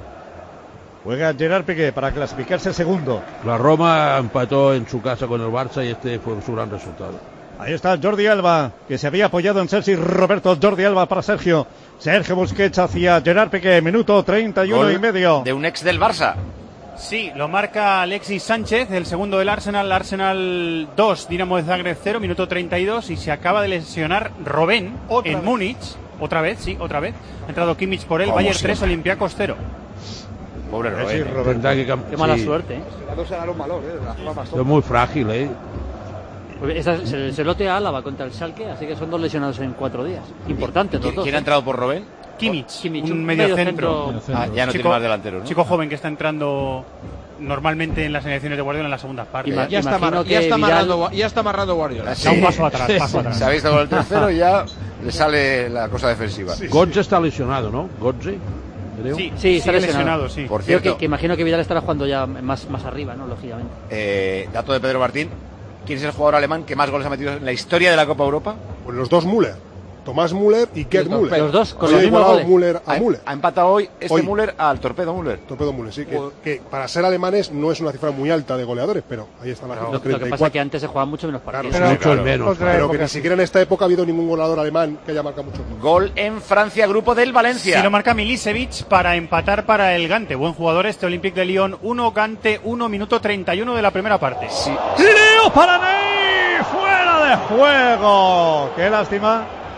Juega Gerard Piqué para clasificarse segundo. La Roma empató en su casa con el Barça y este fue su gran resultado. Ahí está Jordi Alba, que se había apoyado en Sergi Roberto. Jordi Alba para Sergio. Sergio Busquets hacia Gerard Piqué, minuto treinta y uno Gol y medio. de un ex del Barça. Sí, lo marca Alexis Sánchez, el segundo del Arsenal. Arsenal dos, Dinamo de Zagreb cero, minuto treinta y dos. Y se acaba de lesionar Robben Otra en vez. Múnich. Otra vez, sí, otra vez. Ha entrado Kimmich por él, Como Bayern siempre. tres, Olympiacos cero. Pobre Sí, Robben. Roberto. Tendrá que cam- Qué mala sí, suerte, ¿eh? La dos era un valor, ¿eh? Las ramas Es muy frágil, ¿eh? Pues esa- se, se lote a Álava contra el Schalke, así que son dos lesionados en cuatro días. Importantes los ¿Quién, dos. quién ha ¿eh? entrado por Robben? Kimmich, Kimmich, un un medio medio centro. centro. Ah, ya no tiene más delanteros, ¿no? Chico joven que está entrando normalmente en las selecciones de Guardiola en las segundas partes. Ima- Ya está, Imagino mar- que ya, está Vidal- amarrando, ya está amarrando Guardiola. Sí. Da un paso atrás, paso atrás. Se ha visto con el tercero y ya le sale la cosa defensiva. Götze está lesionado, ¿no? Götze, creo. Sí, Sí, está sigue lesionado. lesionado, sí. Por Creo cierto, que, que imagino que Vidal estará jugando ya más, más arriba, ¿no? Lógicamente. eh, dato de Pedro Martín. ¿Quién es el jugador alemán que más goles ha metido en la historia de la Copa Europa? Pues los dos Müller. Tomás Müller y Gerd Los Müller. Los dos, con Hoy los ha mismos igualado goles. Müller a Ha, Müller. ha empatado hoy este Hoy. Müller al Torpedo Müller. Torpedo Müller, sí. Que, que para ser alemanes no es una cifra muy alta de goleadores, pero ahí está la Claro. cifra, Lo, lo que treinta y pasa es cuatro. que antes se jugaban mucho menos partidos. Claro, Sí, mucho claro. menos. Otra Pero época, que ni sí. siquiera en esta época ha habido ningún goleador alemán que haya marcado mucho. Gol en Francia, grupo del Valencia. Sí, lo marca Milicevic para empatar para el Gante. Buen jugador este, Olympique de Lyon uno, Gante uno, minuto treinta y uno de la primera parte. Sí. ¡Leo para Ney! ¡Fuera de juego! ¡Qué lástima!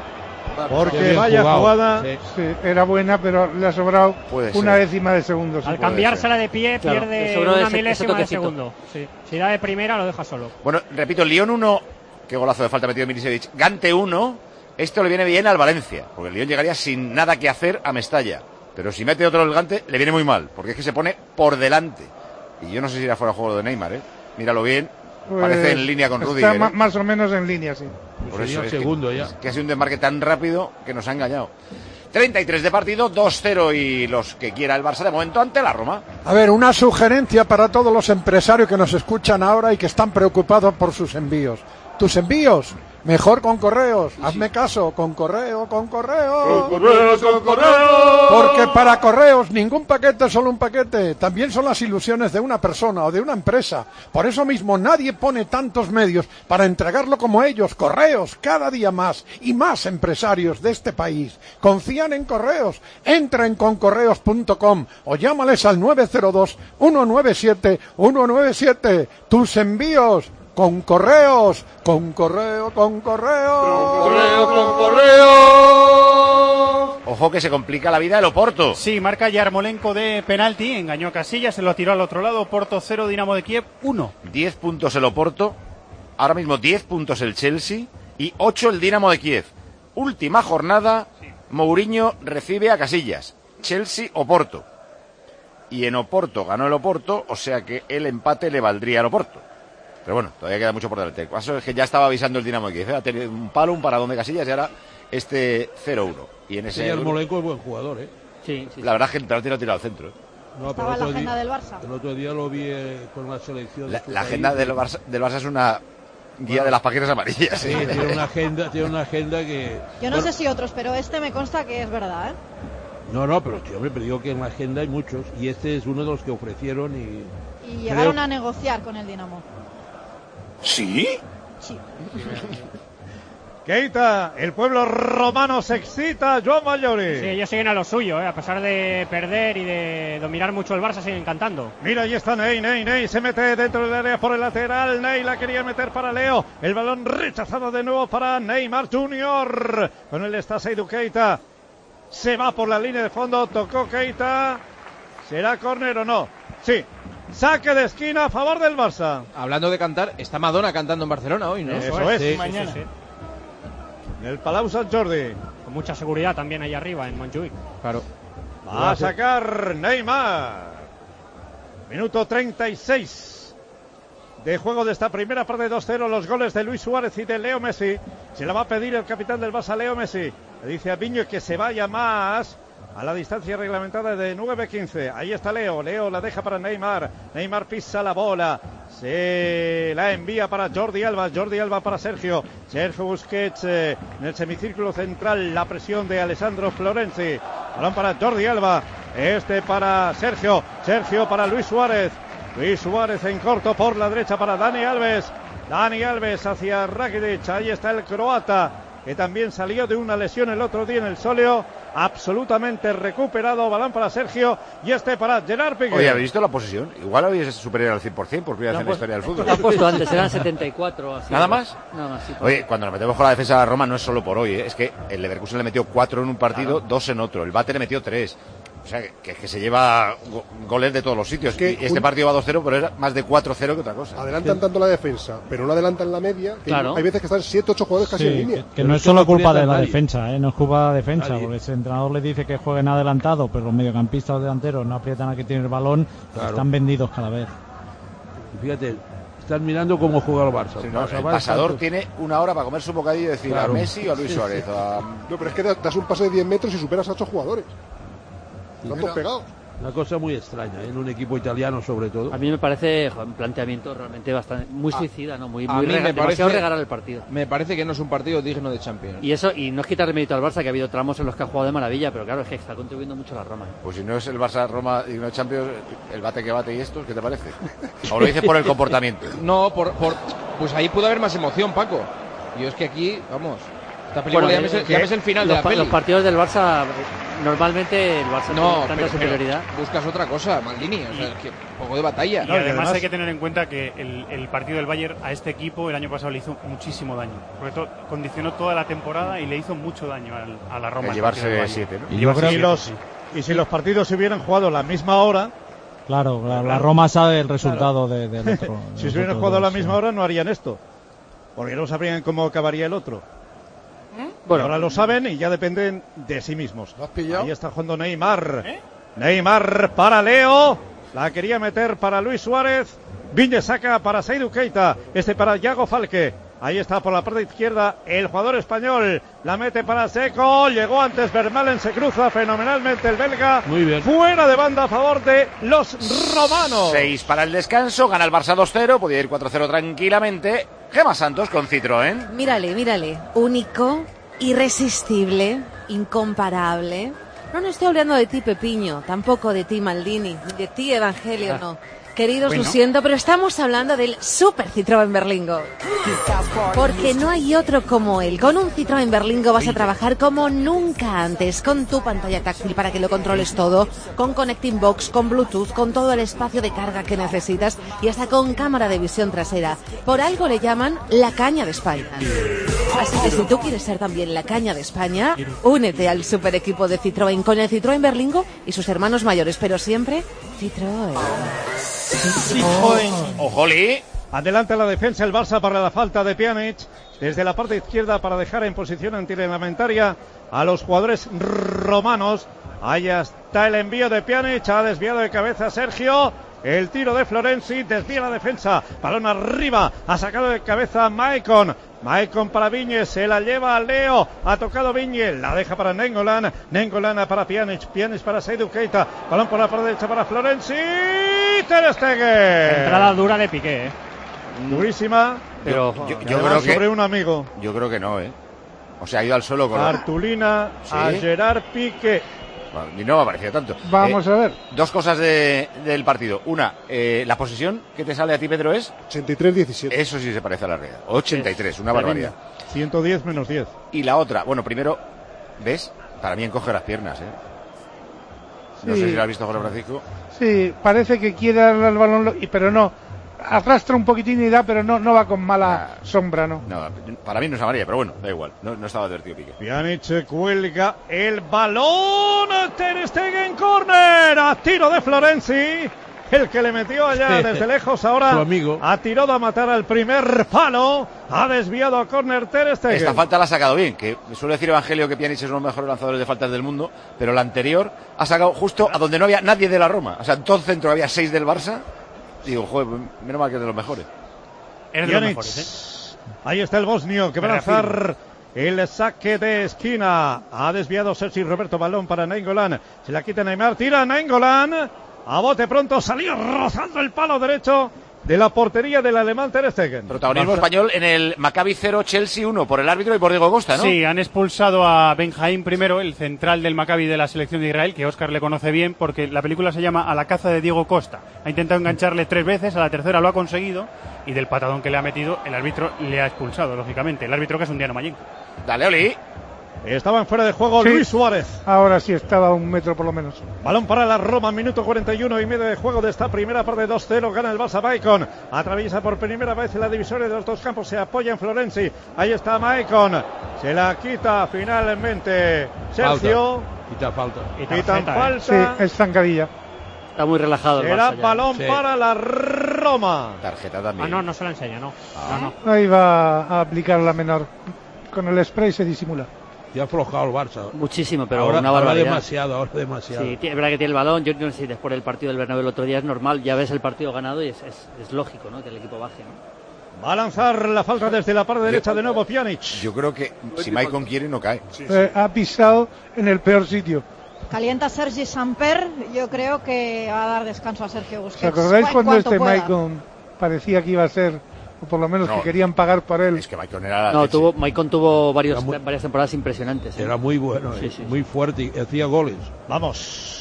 Porque vaya jugado. jugada. Sí. Sí, era buena, pero le ha sobrado Puede una ser. décima de segundo. Sí. Al cambiársela de pie Claro, pierde le sobró una ese- milésima ese de toquecito. segundo. Sí. Si da de primera lo deja solo. Bueno, repito, Lyon uno, qué golazo de falta metido Milicevic. Gante uno, esto le viene bien al Valencia, porque el Lyon llegaría sin nada que hacer a Mestalla. Pero si mete otro el Gante, le viene muy mal, porque es que se pone por delante. Y yo no sé si irá fuera de juego de Neymar, ¿eh? Míralo bien, Pues, parece en línea con está Rudiger. ma- ¿eh? más o menos en línea, sí. Por Sería eso el es que- segundo ya. es que ha sido un desmarque tan rápido que nos ha engañado. treinta y tres de partido, dos cero y los que quiera el Barça de momento ante la Roma. A ver, una sugerencia para todos los empresarios que nos escuchan ahora y que están preocupados por sus envíos. Tus envíos, mejor con correos. Hazme caso, con correo, con correo. Con correos, con correos. Porque para correos ningún paquete es solo un paquete. También son las ilusiones de una persona o de una empresa. Por eso mismo nadie pone tantos medios para entregarlo como ellos. Correos, cada día más y más empresarios de este país confían en correos. Entra en concorreos punto com o llámales al nueve cero dos, uno nueve siete, uno nueve siete. Tus envíos con correos, con correo, con correo. Con correo, con correo. Ojo que se complica la vida el Oporto. Sí, marca Yarmolenko de penalti, engañó a Casillas, se lo tiró al otro lado, Oporto cero, Dinamo de Kiev uno. diez puntos el Oporto, ahora mismo diez puntos el Chelsea y ocho el Dinamo de Kiev. Última jornada, Mourinho recibe a Casillas, Chelsea, Oporto. Y en Oporto ganó el Oporto, o sea que el empate le valdría al Oporto. Pero bueno, todavía queda mucho por delante. El caso es que ya estaba avisando el Dinamo de Kiev, ¿eh? Ha tenido un palo, un paradón de Casillas y ahora este cero uno. Y en ese Ese Yarmolenko es buen jugador, ¿eh? Sí, sí. la verdad es que el penalti lo ha tirado al centro, ¿eh? No, Estaba en la otro agenda día- del Barça. El otro día lo vi eh, con la selección. La, de su la país. agenda del Barça, del Barça es una guía Bueno. de las páginas amarillas. Sí, tiene una agenda, tiene una agenda que. Yo no Bueno, sé si otros, pero este me consta que es verdad, ¿eh? No, no, pero tío, hombre, pero digo que en la agenda hay muchos y este es uno de los que ofrecieron y. Y llegaron Creo- a negociar con el Dinamo. ¿Sí? Sí. Keita, el pueblo romano se excita, Joan Mayori. Sí, ellos siguen a lo suyo, ¿eh? A pesar de perder y de dominar mucho el Barça, siguen cantando. Mira, ahí está Ney, Ney, Ney, se mete dentro del área por el lateral, Ney la quería meter para Leo, el balón rechazado de nuevo para Neymar junior Con él está Seydou Keita, se va por la línea de fondo, tocó Keita, ¿será córner o no? Sí, saque de esquina a favor del Barça. Hablando de cantar, está Madonna cantando en Barcelona hoy, ¿no? Eso es, Sí, mañana. sí, sí. En el Palau Sant Jordi. Con mucha seguridad también ahí arriba, en Montjuic. Claro. Va a sacar Neymar. Minuto treinta y seis de juego de esta primera parte, dos cero. Los goles de Luis Suárez y de Leo Messi. Se la va a pedir el capitán del Barça, Leo Messi. Le dice a Viño que se vaya más a la distancia reglamentada de nueve quince. Ahí está Leo. Leo la deja para Neymar. Neymar pisa la bola. Se la envía para Jordi Alba. Jordi Alba para Sergio. Sergio Busquets eh, en el semicírculo central. La presión de Alessandro Florenzi. Balón para Jordi Alba. Este para Sergio. Sergio para Luis Suárez. Luis Suárez en corto por la derecha para Dani Alves. Dani Alves hacia Rakitic. Ahí está el croata, que también salió de una lesión el otro día en el sóleo. Absolutamente recuperado. Balón para Sergio. Y este para Gerard Piqué. Oye, ¿habéis visto la posesión? Igual hoy es superior al cien por ciento por primera vez en la historia del fútbol. Lo han puesto antes, eran setenta y cuatro. Así, ¿Nada más? Nada más, sí. Oye, cuando nos metemos con la defensa de la Roma no es solo por hoy, ¿eh? Es que el Leverkusen le metió cuatro en un partido, Claro. dos en otro. El Bate le metió tres. O sea, que, que se lleva go- goles de todos los sitios. que y este un- partido va dos cero, pero era más de cuatro cero que otra cosa. Adelantan tanto la defensa, pero no adelantan la media. Que Claro. Hay veces que están siete ocho jugadores casi Sí, en línea. que, que Pero no es es que no solo culpa de aprieta la nadie. defensa, ¿eh? No es culpa de la defensa, Nadie. porque ese entrenador le dice que jueguen adelantado, pero los mediocampistas o delanteros no aprietan a que tiene el balón, Claro. están vendidos cada vez. Y fíjate, están mirando cómo juega el Barça. Sí, no, Barça el va pasador tanto- tiene una hora para comerse un bocadillo y decir Claro. a Messi o a Luis Sí, Suárez. sí. a- No, pero es que das un pase de diez metros y superas a ocho jugadores. Están todos pegados. Una cosa muy extraña, ¿eh? En un equipo italiano sobre todo. A mí me parece joder, un planteamiento realmente bastante muy suicida, ¿no? Muy, a muy mí rega- me demasiado parece- regalar el partido. Me parece que no es un partido digno de Champions. Y eso, y no es quitarle mérito al Barça, que ha habido tramos en los que ha jugado de maravilla, pero claro, es que está contribuyendo mucho la Roma. ¿eh? Pues si no es el Barça Roma y no es Champions, el bate que bate y estos, ¿qué te parece? ¿O lo dices por el comportamiento? No, por, por, pues ahí pudo haber más emoción, Paco. Yo es que aquí, vamos, esta película Bueno, ya, ves eh, el, ya ves el final de los, la pa- peli. los partidos del Barça, normalmente el Barça No, tiene tanta pero, superioridad. pero buscas otra cosa, Maldini, o sea, que un poco de batalla. Y además, además hay que tener en cuenta que el, el partido del Bayern a este equipo el año pasado le hizo muchísimo daño. Porque to, condicionó toda la temporada y le hizo mucho daño al, a la Roma. El llevarse siete, ¿no? Y, yo creo que los, y si los partidos se hubieran jugado a la misma hora. Claro, la, la Roma sabe el resultado claro. de, del otro. Si se hubieran jugado a la misma hora no harían esto. Porque no sabrían cómo acabaría el otro. ¿Eh? Bueno, ahora lo saben y ya dependen de sí mismos. ¿Lo has pillado? Ahí está jugando Neymar. ¿Eh? Neymar para Leo. La quería meter para Luis Suárez. Viñe saca para Seydou Keita. Este para Yago Falque. Ahí está por la parte izquierda el jugador español. La mete para Seco. Llegó antes Vermaelen. Se cruza fenomenalmente el belga. Muy bien. Fuera de banda a favor de los romanos. seis para el descanso. Gana el Barça dos cero. Podía ir cuatro cero tranquilamente. Gemma Santos con Citroën. Mírale, mírale. Único, irresistible, incomparable. No, no estoy hablando de ti, Pepiño. Tampoco de ti, Maldini. Ni de ti, Evangelio, ah. no. Queridos, bueno. Lo siento, pero estamos hablando del Super Citroën Berlingo. Porque no hay otro como él. Con un Citroën Berlingo vas a trabajar como nunca antes. Con tu pantalla táctil para que lo controles todo. Con Connecting Box, con Bluetooth, con todo el espacio de carga que necesitas. Y hasta con cámara de visión trasera. Por algo le llaman la caña de España. Así que si tú quieres ser también la caña de España, únete al super equipo de Citroën con el Citroën Berlingo y sus hermanos mayores. Pero siempre Citroën. Citroën. ¡Ojoli! Adelante la defensa el Barça para la falta de Pjanic. Desde la parte izquierda para dejar en posición antirreglamentaria a los jugadores romanos. Ahí está el envío de Pjanic. Ha desviado de cabeza Sergio. El tiro de Florenzi. Desvía la defensa. Balón arriba. Ha sacado de cabeza Maicon. Maicon para Viñes. Se la lleva a Leo. Ha tocado Viñes. La deja para Nainggolan. Nainggolan para Pjanic. Pjanic para Seydou Keita. Balón por la parte derecha para Florenzi. Ter Stegen. Entrada dura de Piqué, ¿eh? Durísima. Pero yo, yo, yo creo que sobre un amigo. Yo creo que no, ¿eh? O sea, ha ido al suelo con Artulina ¿Sí? a Gerard Piqué. Y no me ha parecido tanto. Vamos eh, a ver. Dos cosas de, del partido. Una, eh, la posesión que te sale a ti, Pedro, es ochenta y tres diecisiete. Eso sí se parece a la realidad. ochenta y tres, una barbaridad. ciento diez menos diez. Y la otra, bueno, primero, ¿ves? Para mí encoge las piernas, ¿eh? No sí. sé si lo has visto, Jorge Francisco. Sí, parece que quiere darle al balón, pero no. Arrastra un poquitín y da, pero no, no va con mala nah, sombra, ¿no? No, para mí no es amarilla, pero bueno, da igual. No, no estaba advertido Piqué. Pjanic cuelga el balón. Ter Stegen, córner. A tiro de Florenzi. El que le metió allá desde lejos ahora. Su amigo. Ha tirado a matar al primer palo. Ha desviado a córner Ter Stegen. Esta falta la ha sacado bien. Que suele decir Evangelio que Pjanic es uno de los mejores lanzadores de faltas del mundo. Pero la anterior ha sacado justo a donde no había nadie de la Roma. O sea, en todo el centro había seis del Barça. Digo, joder, menos mal que es de los mejores. Es de los mejores, ¿eh? Ahí está el bosnio que va a lanzar el saque de esquina. Ha desviado Sergi Roberto, balón para Nainggolan. Se la quita Neymar, tira Nainggolan. A bote pronto, salió rozando el palo derecho de la portería del alemán Ter Stegen. Protagonismo español en el Maccabi cero, Chelsea uno, por el árbitro y por Diego Costa, ¿no? Sí, han expulsado a Benjaín primero, el central del Maccabi de la selección de Israel, que Óscar le conoce bien, porque la película se llama A la caza de Diego Costa. Ha intentado engancharle tres veces, a la tercera lo ha conseguido, y del patadón que le ha metido, el árbitro le ha expulsado, lógicamente. El árbitro que es un Diano Mayenco. Dale, Oli. Estaban fuera de juego sí. Luis Suárez. Ahora sí estaba a un metro por lo menos. Balón para la Roma, minuto cuarenta y uno y medio de juego de esta primera parte. Dos cero, gana el Barça. Maicon atraviesa por primera vez la divisoria de los dos campos, se apoya en Florenzi. Ahí está Maicon, se la quita finalmente Sergio. Quita falta. Quitan falta. Sí, es zancadilla. Está muy relajado el Será Barça ya. balón sí. para la Roma. Tarjeta también. Ah, no, no se la enseña, no. Ah. no, no. Ahí va a aplicar la menor. Con el spray se disimula. Y ha aflojado el Barça. Muchísimo, pero ahora, una barbaridad. Ahora demasiado, ahora demasiado. Sí, es verdad que tiene el balón. Yo no sé si después del partido del Bernabéu el otro día es normal. Ya ves el partido ganado y es, es, es lógico, ¿no? Que el equipo baje, ¿no? Va a lanzar la falta desde la parte derecha de nuevo Pjanic. Yo creo que si Maicon quiere no cae. Sí, sí. Eh, ha pisado en el peor sitio. Calienta Sergi Samper. Yo creo que va a dar descanso a Sergio Busquets. ¿Os acordáis cuando este pueda? Maicon parecía que iba a ser, o por lo menos no, que querían pagar por él? Es que Maicon era la No, leche. tuvo, Maicon tuvo varios, muy, varias temporadas impresionantes. ¿eh? Era muy bueno, sí, eh, sí, muy sí. fuerte y hacía goles. Vamos.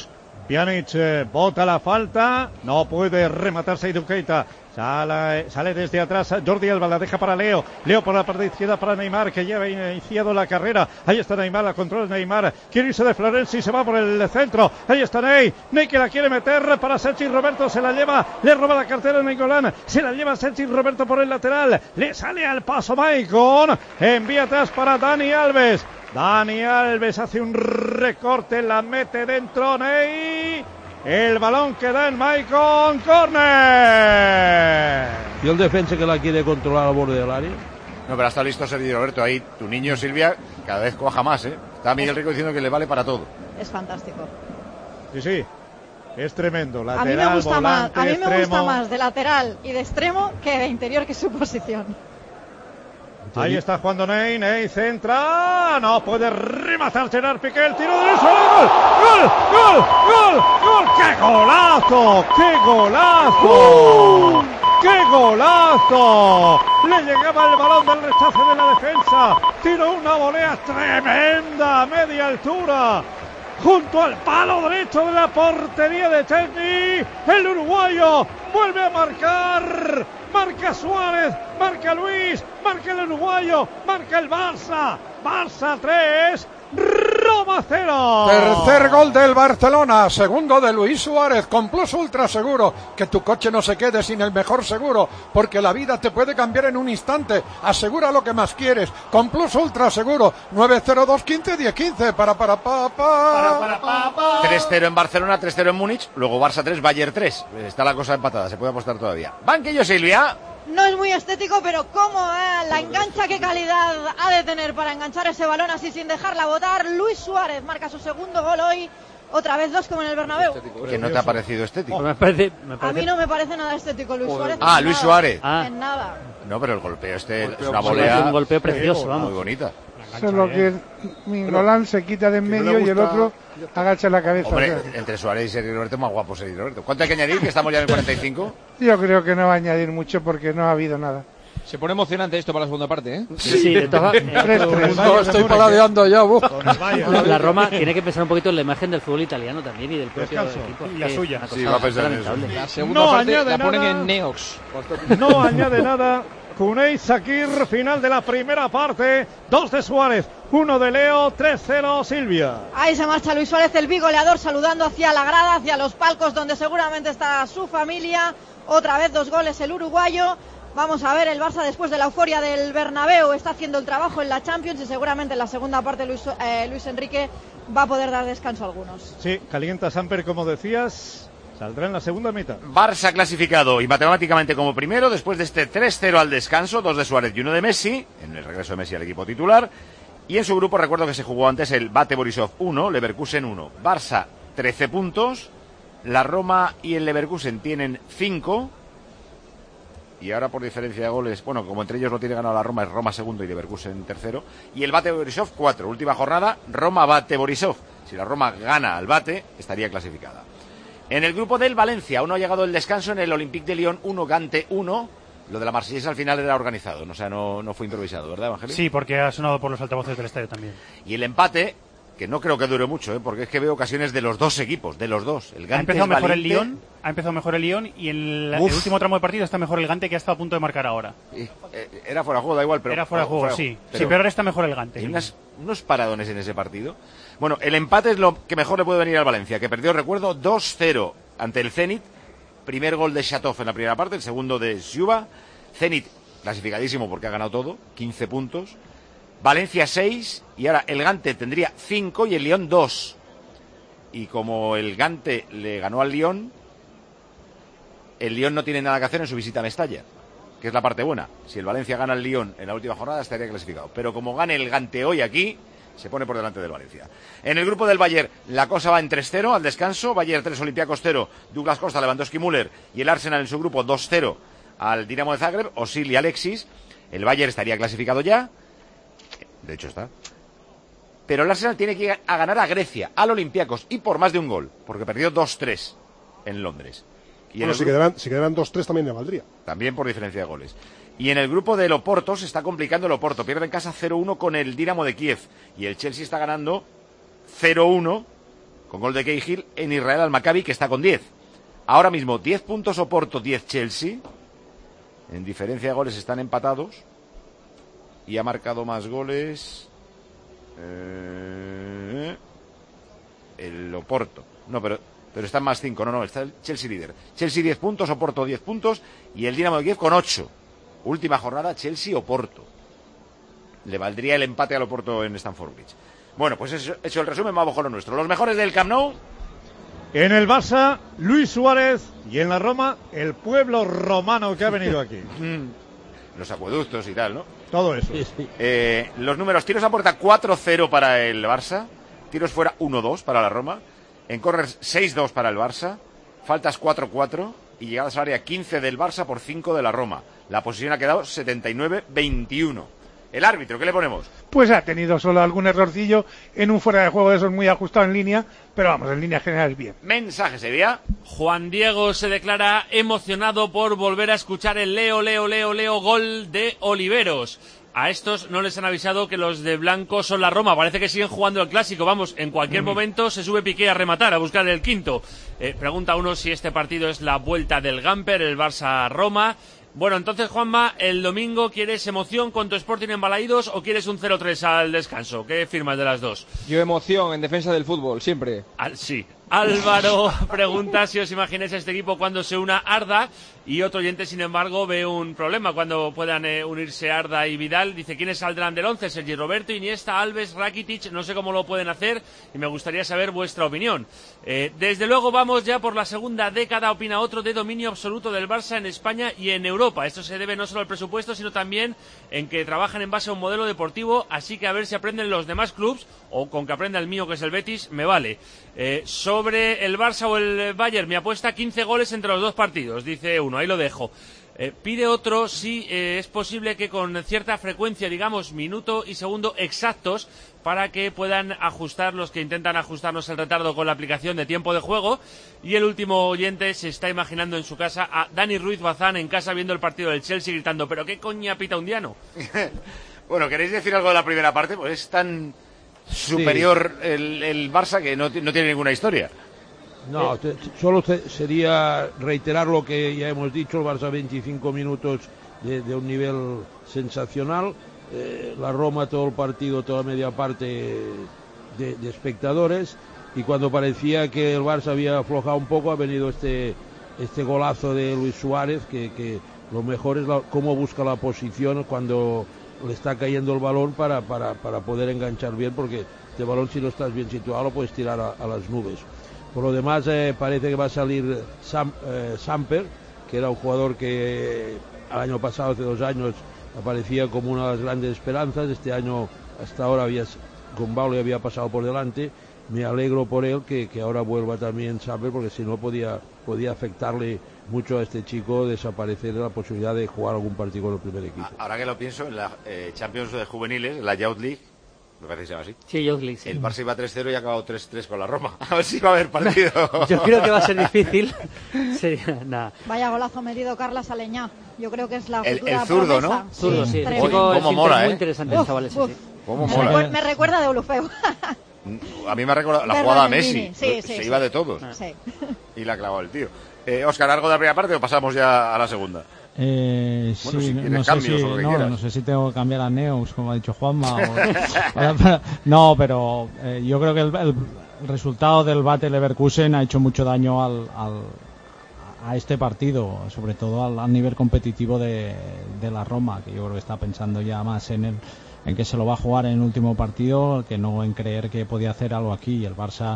Pjanic eh, bota la falta, no puede rematar Seydou Keita. Sale, sale desde atrás Jordi Alba, la deja para Leo. Leo por la parte izquierda para Neymar, que ya ha iniciado la carrera. Ahí está Neymar, la controla Neymar. Quiere irse de Florenzi, se va por el centro. Ahí está Ney. Ney que la quiere meter para Sergi Roberto, se la lleva. Le roba la cartera a Nainggolan. Se la lleva Sergi Roberto por el lateral. Le sale al paso Maicon. Envía atrás para Dani Alves. Dani Alves hace un recorte, la mete dentro Ney. El balón queda en Maicon, córner. ¿Y el defensa que la quiere controlar al borde del área? No, pero está listo Sergio Roberto. Ahí tu niño Silvia cada vez coja más, ¿eh? Está Miguel Rico diciendo que le vale para todo. Es fantástico. Sí, sí. Es tremendo. Lateral, a mí me gusta volante, más, a mí me extremo. gusta más de lateral y de extremo que de interior, que su posición. Ahí está jugando Ney, Ney centra, no puede rematar Gerard Piqué, el tiro de gol, gol, gol, gol, gol, qué golazo, qué golazo, qué golazo, le llegaba el balón del rechace de la defensa, tiró una volea tremenda a media altura, junto al palo derecho de la portería de Chesney, el uruguayo vuelve a marcar, marca Suárez, marca Luis, marca el uruguayo, marca el Barça, Barça tres, Roma cero. Tercer gol del Barcelona, segundo de Luis Suárez, con Plus Ultra Seguro, que tu coche no se quede sin el mejor seguro, porque la vida te puede cambiar en un instante, asegura lo que más quieres, con Plus Ultra Seguro, nueve cero dos quince diez quince, para para pa pa. tres cero en Barcelona, tres cero en Múnich, luego Barça tres, Bayern tres, está la cosa empatada, se puede apostar todavía. Banquillo Silvia. No es muy estético, pero cómo eh, la engancha, qué calidad ha de tener para enganchar ese balón así sin dejarla botar. Luis Suárez marca su segundo gol hoy, otra vez dos como en el Bernabéu. ¿Que no te ha parecido estético? Me parece, me parece... A mí no me parece nada estético Luis Suárez. Ah, en Luis nada, Suárez. Ah. En nada. No, pero el golpeo este golpeo, es una sí, volea. es un golpeo precioso, vamos. Muy bonita. Solo que Nainggolan se quita de en medio y el otro agacha la cabeza. Hombre, o sea. entre Suárez y Sergio Roberto más guapo Sergio Roberto. ¿Cuánto hay que añadir? Que estamos ya en el cuarenta y cinco. Yo creo que no va a añadir mucho porque no ha habido nada. Se pone emocionante esto para la segunda parte, ¿eh? Sí, sí, de todas Tres, tres. No, estoy paladeando ya, buf. la, la Roma tiene que pensar un poquito en la imagen del fútbol italiano también y del propio Descanso. equipo. Y la Es suya. una cosa Sí, va a pensar en lamentable. eso. La segunda No parte añade la ponen nada. en Neox. No añade nada. Kunei Sakir, final de la primera parte. Dos de Suárez, uno de Leo, tres cero Silvia. Ahí se marcha Luis Suárez, el bigoleador, saludando hacia la grada, hacia los palcos donde seguramente está su familia. Otra vez dos goles el uruguayo. Vamos a ver, el Barça después de la euforia del Bernabéu está haciendo el trabajo en la Champions y seguramente en la segunda parte Luis, eh, Luis Enrique va a poder dar descanso a algunos. Sí, calienta Samper, como decías, saldrá en la segunda mitad. Barça clasificado y matemáticamente como primero después de este tres cero al descanso, dos de Suárez y uno de Messi, en el regreso de Messi al equipo titular. Y en su grupo recuerdo que se jugó antes el Bate Borisov uno, Leverkusen uno. Barça trece puntos, la Roma y el Leverkusen tienen cinco. Y ahora por diferencia de goles, bueno, como entre ellos lo tiene ganado la Roma, es Roma segundo y Leverkusen tercero. Y el Bate Borisov cuatro, última jornada, Roma Bate Borisov. Si la Roma gana al Bate, estaría clasificada. En el grupo del Valencia, aún no ha llegado el descanso en el Olympique de Lyon uno, Gante uno. Lo de la Marsellesa al final era organizado, o sea, no, no fue improvisado, ¿verdad, Evangelio? Sí, porque ha sonado por los altavoces del estadio también. Y el empate, que no creo que dure mucho, ¿eh? Porque es que veo ocasiones de los dos equipos, de los dos. El Gante ha empezado es mejor valiente. el Lyon, ha empezado mejor el Lyon y el, el último tramo de partido está mejor el Gante, que ha estado a punto de marcar ahora. Y, eh, era fuera de juego, da igual, pero... Era fuera de juego, fuera sí. Pero, sí, pero ahora está mejor el Gante. Hay unas, unos paradones en ese partido. Bueno, el empate es lo que mejor le puede venir al Valencia, que perdió, recuerdo, dos cero ante el Zenit. Primer gol de Chatov en la primera parte, el segundo de Siuba. Zenit clasificadísimo porque ha ganado todo, quince puntos. Valencia seis, y ahora el Gante tendría cinco y el Lyon dos. Y como el Gante le ganó al Lyon, el Lyon no tiene nada que hacer en su visita a Mestalla, que es la parte buena. Si el Valencia gana al Lyon en la última jornada, estaría clasificado. Pero como gane el Gante hoy aquí, se pone por delante del Valencia. En el grupo del Bayern, la cosa va en tres cero al descanso. Bayern tres, Olympiacos cero, Douglas Costa, Lewandowski, Müller. Y el Arsenal en su grupo dos cero al Dinamo de Zagreb, Osil y Alexis. El Bayern estaría clasificado ya. De hecho está. Pero el Arsenal tiene que ir a ganar a Grecia, al Olympiacos, y por más de un gol, porque perdió dos tres en Londres. Y bueno, en si, quedaran, si quedaran dos tres también le valdría. También por diferencia de goles. Y en el grupo del Oporto se está complicando el Oporto. Pierde en casa cero uno con el Dinamo de Kiev. Y el Chelsea está ganando cero uno con gol de Cahill en Israel al Maccabi, que está con diez. Ahora mismo diez puntos Oporto, diez Chelsea. En diferencia de goles están empatados. Y ha marcado más goles eh, el Oporto. No, pero, pero están más cinco. No, no, está el Chelsea líder. Chelsea diez puntos, Oporto diez puntos. Y el Dinamo de Kiev con ocho. Última jornada, Chelsea-Oporto. Le valdría el empate al Oporto en Stamford Bridge. Bueno, pues hecho, hecho el resumen, vamos con lo nuestro. Los mejores del Camp Nou. En el Barça, Luis Suárez. Y en la Roma, el pueblo romano que ha venido aquí. Los acueductos y tal, ¿no? Todo eso. Eh, los números: tiros a puerta cuatro cero para el Barça. Tiros fuera uno dos para la Roma. En corners seis dos para el Barça. Faltas cuatro cuatro. Y llegadas al área quince del Barça por cinco de la Roma. La posición ha quedado setenta y nueve veintiuno. El árbitro, ¿qué le ponemos? Pues ha tenido solo algún errorcillo en un fuera de juego de esos muy ajustado en línea, pero vamos, en línea general bien. Mensaje, Sevilla. Juan Diego se declara emocionado por volver a escuchar el Leo, Leo, Leo, Leo gol de Oliveros. A estos no les han avisado que los de blanco son la Roma. Parece que siguen jugando el clásico. Vamos, en cualquier mm. momento se sube Piqué a rematar, a buscar el quinto. Eh, pregunta uno si este partido es la vuelta del Gamper, el Barça-Roma. Bueno, entonces, Juanma, el domingo, ¿quieres emoción con tu Sporting en Balaídos o quieres un cero tres al descanso? ¿Qué firmas de las dos? Yo emoción en defensa del fútbol, siempre. Al, sí. Álvaro pregunta si os imagináis a este equipo cuando se una Arda, y otro oyente, sin embargo, ve un problema cuando puedan eh, unirse Arda y Vidal. Dice, ¿quiénes saldrán del once? Sergi Roberto, Iniesta, Alves, Rakitic, no sé cómo lo pueden hacer y me gustaría saber vuestra opinión. Eh, desde luego vamos ya por la segunda década, opina otro, de dominio absoluto del Barça en España y en Europa. Esto se debe no solo al presupuesto, sino también en que trabajan en base a un modelo deportivo, así que a ver si aprenden los demás clubs, o con que aprenda el mío, que es el Betis, me vale. Eh, sobre el Barça o el Bayern, mi apuesta quince goles entre los dos partidos, dice uno, ahí lo dejo. Eh, pide otro si eh, es posible que con cierta frecuencia, digamos, minuto y segundo exactos, para que puedan ajustar los que intentan ajustarnos el retardo con la aplicación de tiempo de juego. Y el último oyente se está imaginando en su casa a Dani Ruiz Bazán en casa viendo el partido del Chelsea gritando, ¿pero qué coña pita un diano? Bueno, ¿queréis decir algo de la primera parte? Pues es tan superior sí. el, el Barça que no, no tiene ninguna historia. No, te, solo te, sería reiterar lo que ya hemos dicho, el Barça veinticinco minutos de, de un nivel sensacional, eh, la Roma todo el partido, toda media parte de, de espectadores, y cuando parecía que el Barça había aflojado un poco ha venido este, este golazo de Luis Suárez, que, que lo mejor es la, cómo busca la posición cuando le está cayendo el balón para, para, para poder enganchar bien, porque este balón, si no estás bien situado, lo puedes tirar a, a las nubes. Por lo demás, eh, parece que va a salir Sam, eh, Samper, que era un jugador que el año pasado, hace dos años, aparecía como una de las grandes esperanzas. Este año, hasta ahora, había, con Baule había pasado por delante. Me alegro por él que, que ahora vuelva también Samper, porque si no podía, podía afectarle mucho a este chico desaparecer de la posibilidad de jugar algún partido con el primer equipo. Ahora que lo pienso, en la eh, Champions de juveniles, en la Youth League, me parece que se llama así. Sí, Youth League, sí. El Barça iba tres cero y ha acabado tres tres con la Roma. A ver si va a haber partido. Yo creo que va a ser difícil. Sí, nada. Vaya golazo metido Carla Saleñá. Yo creo que es la el, futura el zurdo, promesa. ¿no? Zurdo, sí. sí. El chico, ¿Cómo mola, es muy eh? interesante, Uf, chavales. uf. Sí, sí. ¿Cómo Me, mola? recuer- me recuerda de Olufeu. A mí me ha recordado la De jugada a Ronaldinho. Messi. Sí, sí, se sí. iba de todos. Sí. Y la ha clavado el tío. Eh, Óscar, ¿algo de la primera parte o pasamos ya a la segunda? Eh, Bueno, sí, si no, quieres no sé cambios si, o lo que no, quieras. no sé si tengo que cambiar a Neus, como ha dicho Juanma. o- no, pero eh, yo creo que el, el resultado del Bayer Leverkusen ha hecho mucho daño al, al, a este partido, sobre todo al, al nivel competitivo de, de la Roma, que yo creo que está pensando ya más en el, en que se lo va a jugar en el último partido que no en creer que podía hacer algo aquí. El Barça,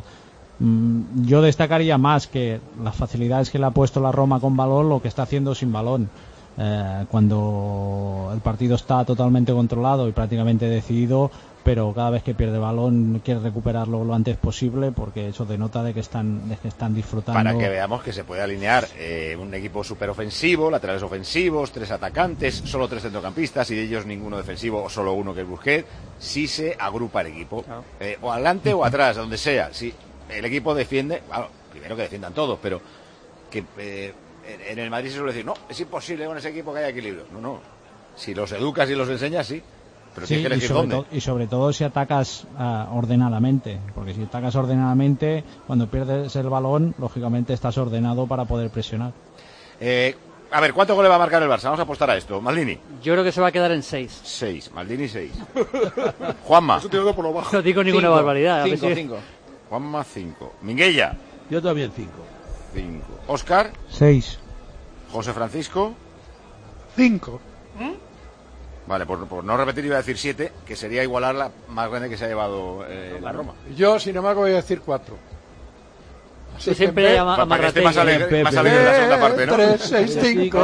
mm, yo destacaría más que las facilidades que le ha puesto la Roma con balón, lo que está haciendo sin balón. Eh, cuando el partido está totalmente controlado y prácticamente decidido, pero cada vez que pierde balón quiere recuperarlo lo antes posible, porque eso denota de que están de que están disfrutando. Para que veamos que se puede alinear eh, un equipo súper ofensivo, laterales ofensivos, tres atacantes, solo tres centrocampistas y de ellos ninguno defensivo o solo uno que es Busquets, si se agrupa el equipo. Claro. Eh, o adelante o atrás, donde sea. Si el equipo defiende, bueno, primero que defiendan todos, pero que eh, en el Madrid se suele decir, no, es imposible con ese equipo que haya equilibrio. No, no. Si los educas y los enseñas, sí. pero Sí, tienes que y, elegir sobre dónde. to- y sobre todo si atacas ah, ordenadamente, porque si atacas ordenadamente, cuando pierdes el balón, lógicamente estás ordenado para poder presionar. Eh, a ver, ¿cuántos goles va a marcar el Barça? Vamos a apostar a esto. Maldini. Yo creo que se va a quedar en seis. Seis. Maldini, seis. Juanma. por lo bajo. No digo ninguna Cinco, barbaridad. a ver Cinco, si- cinco. Juanma, cinco. Minguella. Yo también cinco. Cinco. Óscar. Seis. José Francisco. Cinco. Vale, por, por no repetir iba a decir siete, que sería igualar la más grande que se ha llevado eh, la Roma. Yo, sin embargo, voy a decir cuatro. Tú siempre en ama- Pa- para que esté más amarrategui. alegre, más alegre en la segunda parte, ¿no? tres, seis, cinco.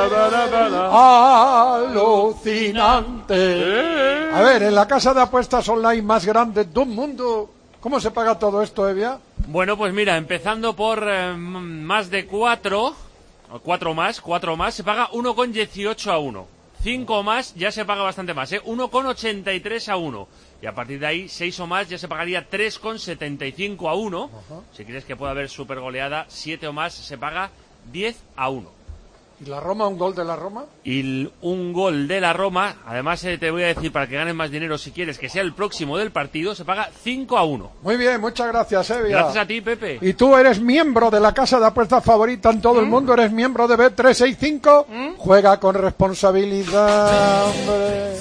Alucinante. A ver, en la casa de apuestas online más grande del mundo, ¿cómo se paga todo esto, Evia? Bueno, pues mira, empezando por eh, m- más de cuatro, o cuatro más, cuatro más, se paga uno con dieciocho a uno. cinco más ya se paga bastante más, ¿eh? uno con ochenta y tres a uno. Y a partir de ahí, seis o más ya se pagaría tres con setenta y cinco a uno. Si quieres que pueda haber super goleada, siete o más se paga diez a uno. ¿Y la Roma, un gol de la Roma? Y el- un gol de la Roma, además eh, te voy a decir para que ganes más dinero si quieres que sea el próximo del partido, se paga cinco a uno. Muy bien, muchas gracias, Evia. Gracias a ti, Pepe. Y tú eres miembro de la casa de apuestas favorita en todo el mundo, eres miembro de B trescientos sesenta y cinco. Juega con responsabilidad, hombre.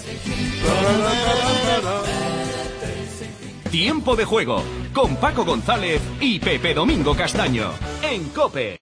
Tiempo de juego con Paco González y Pepe Domingo Castaño en COPE.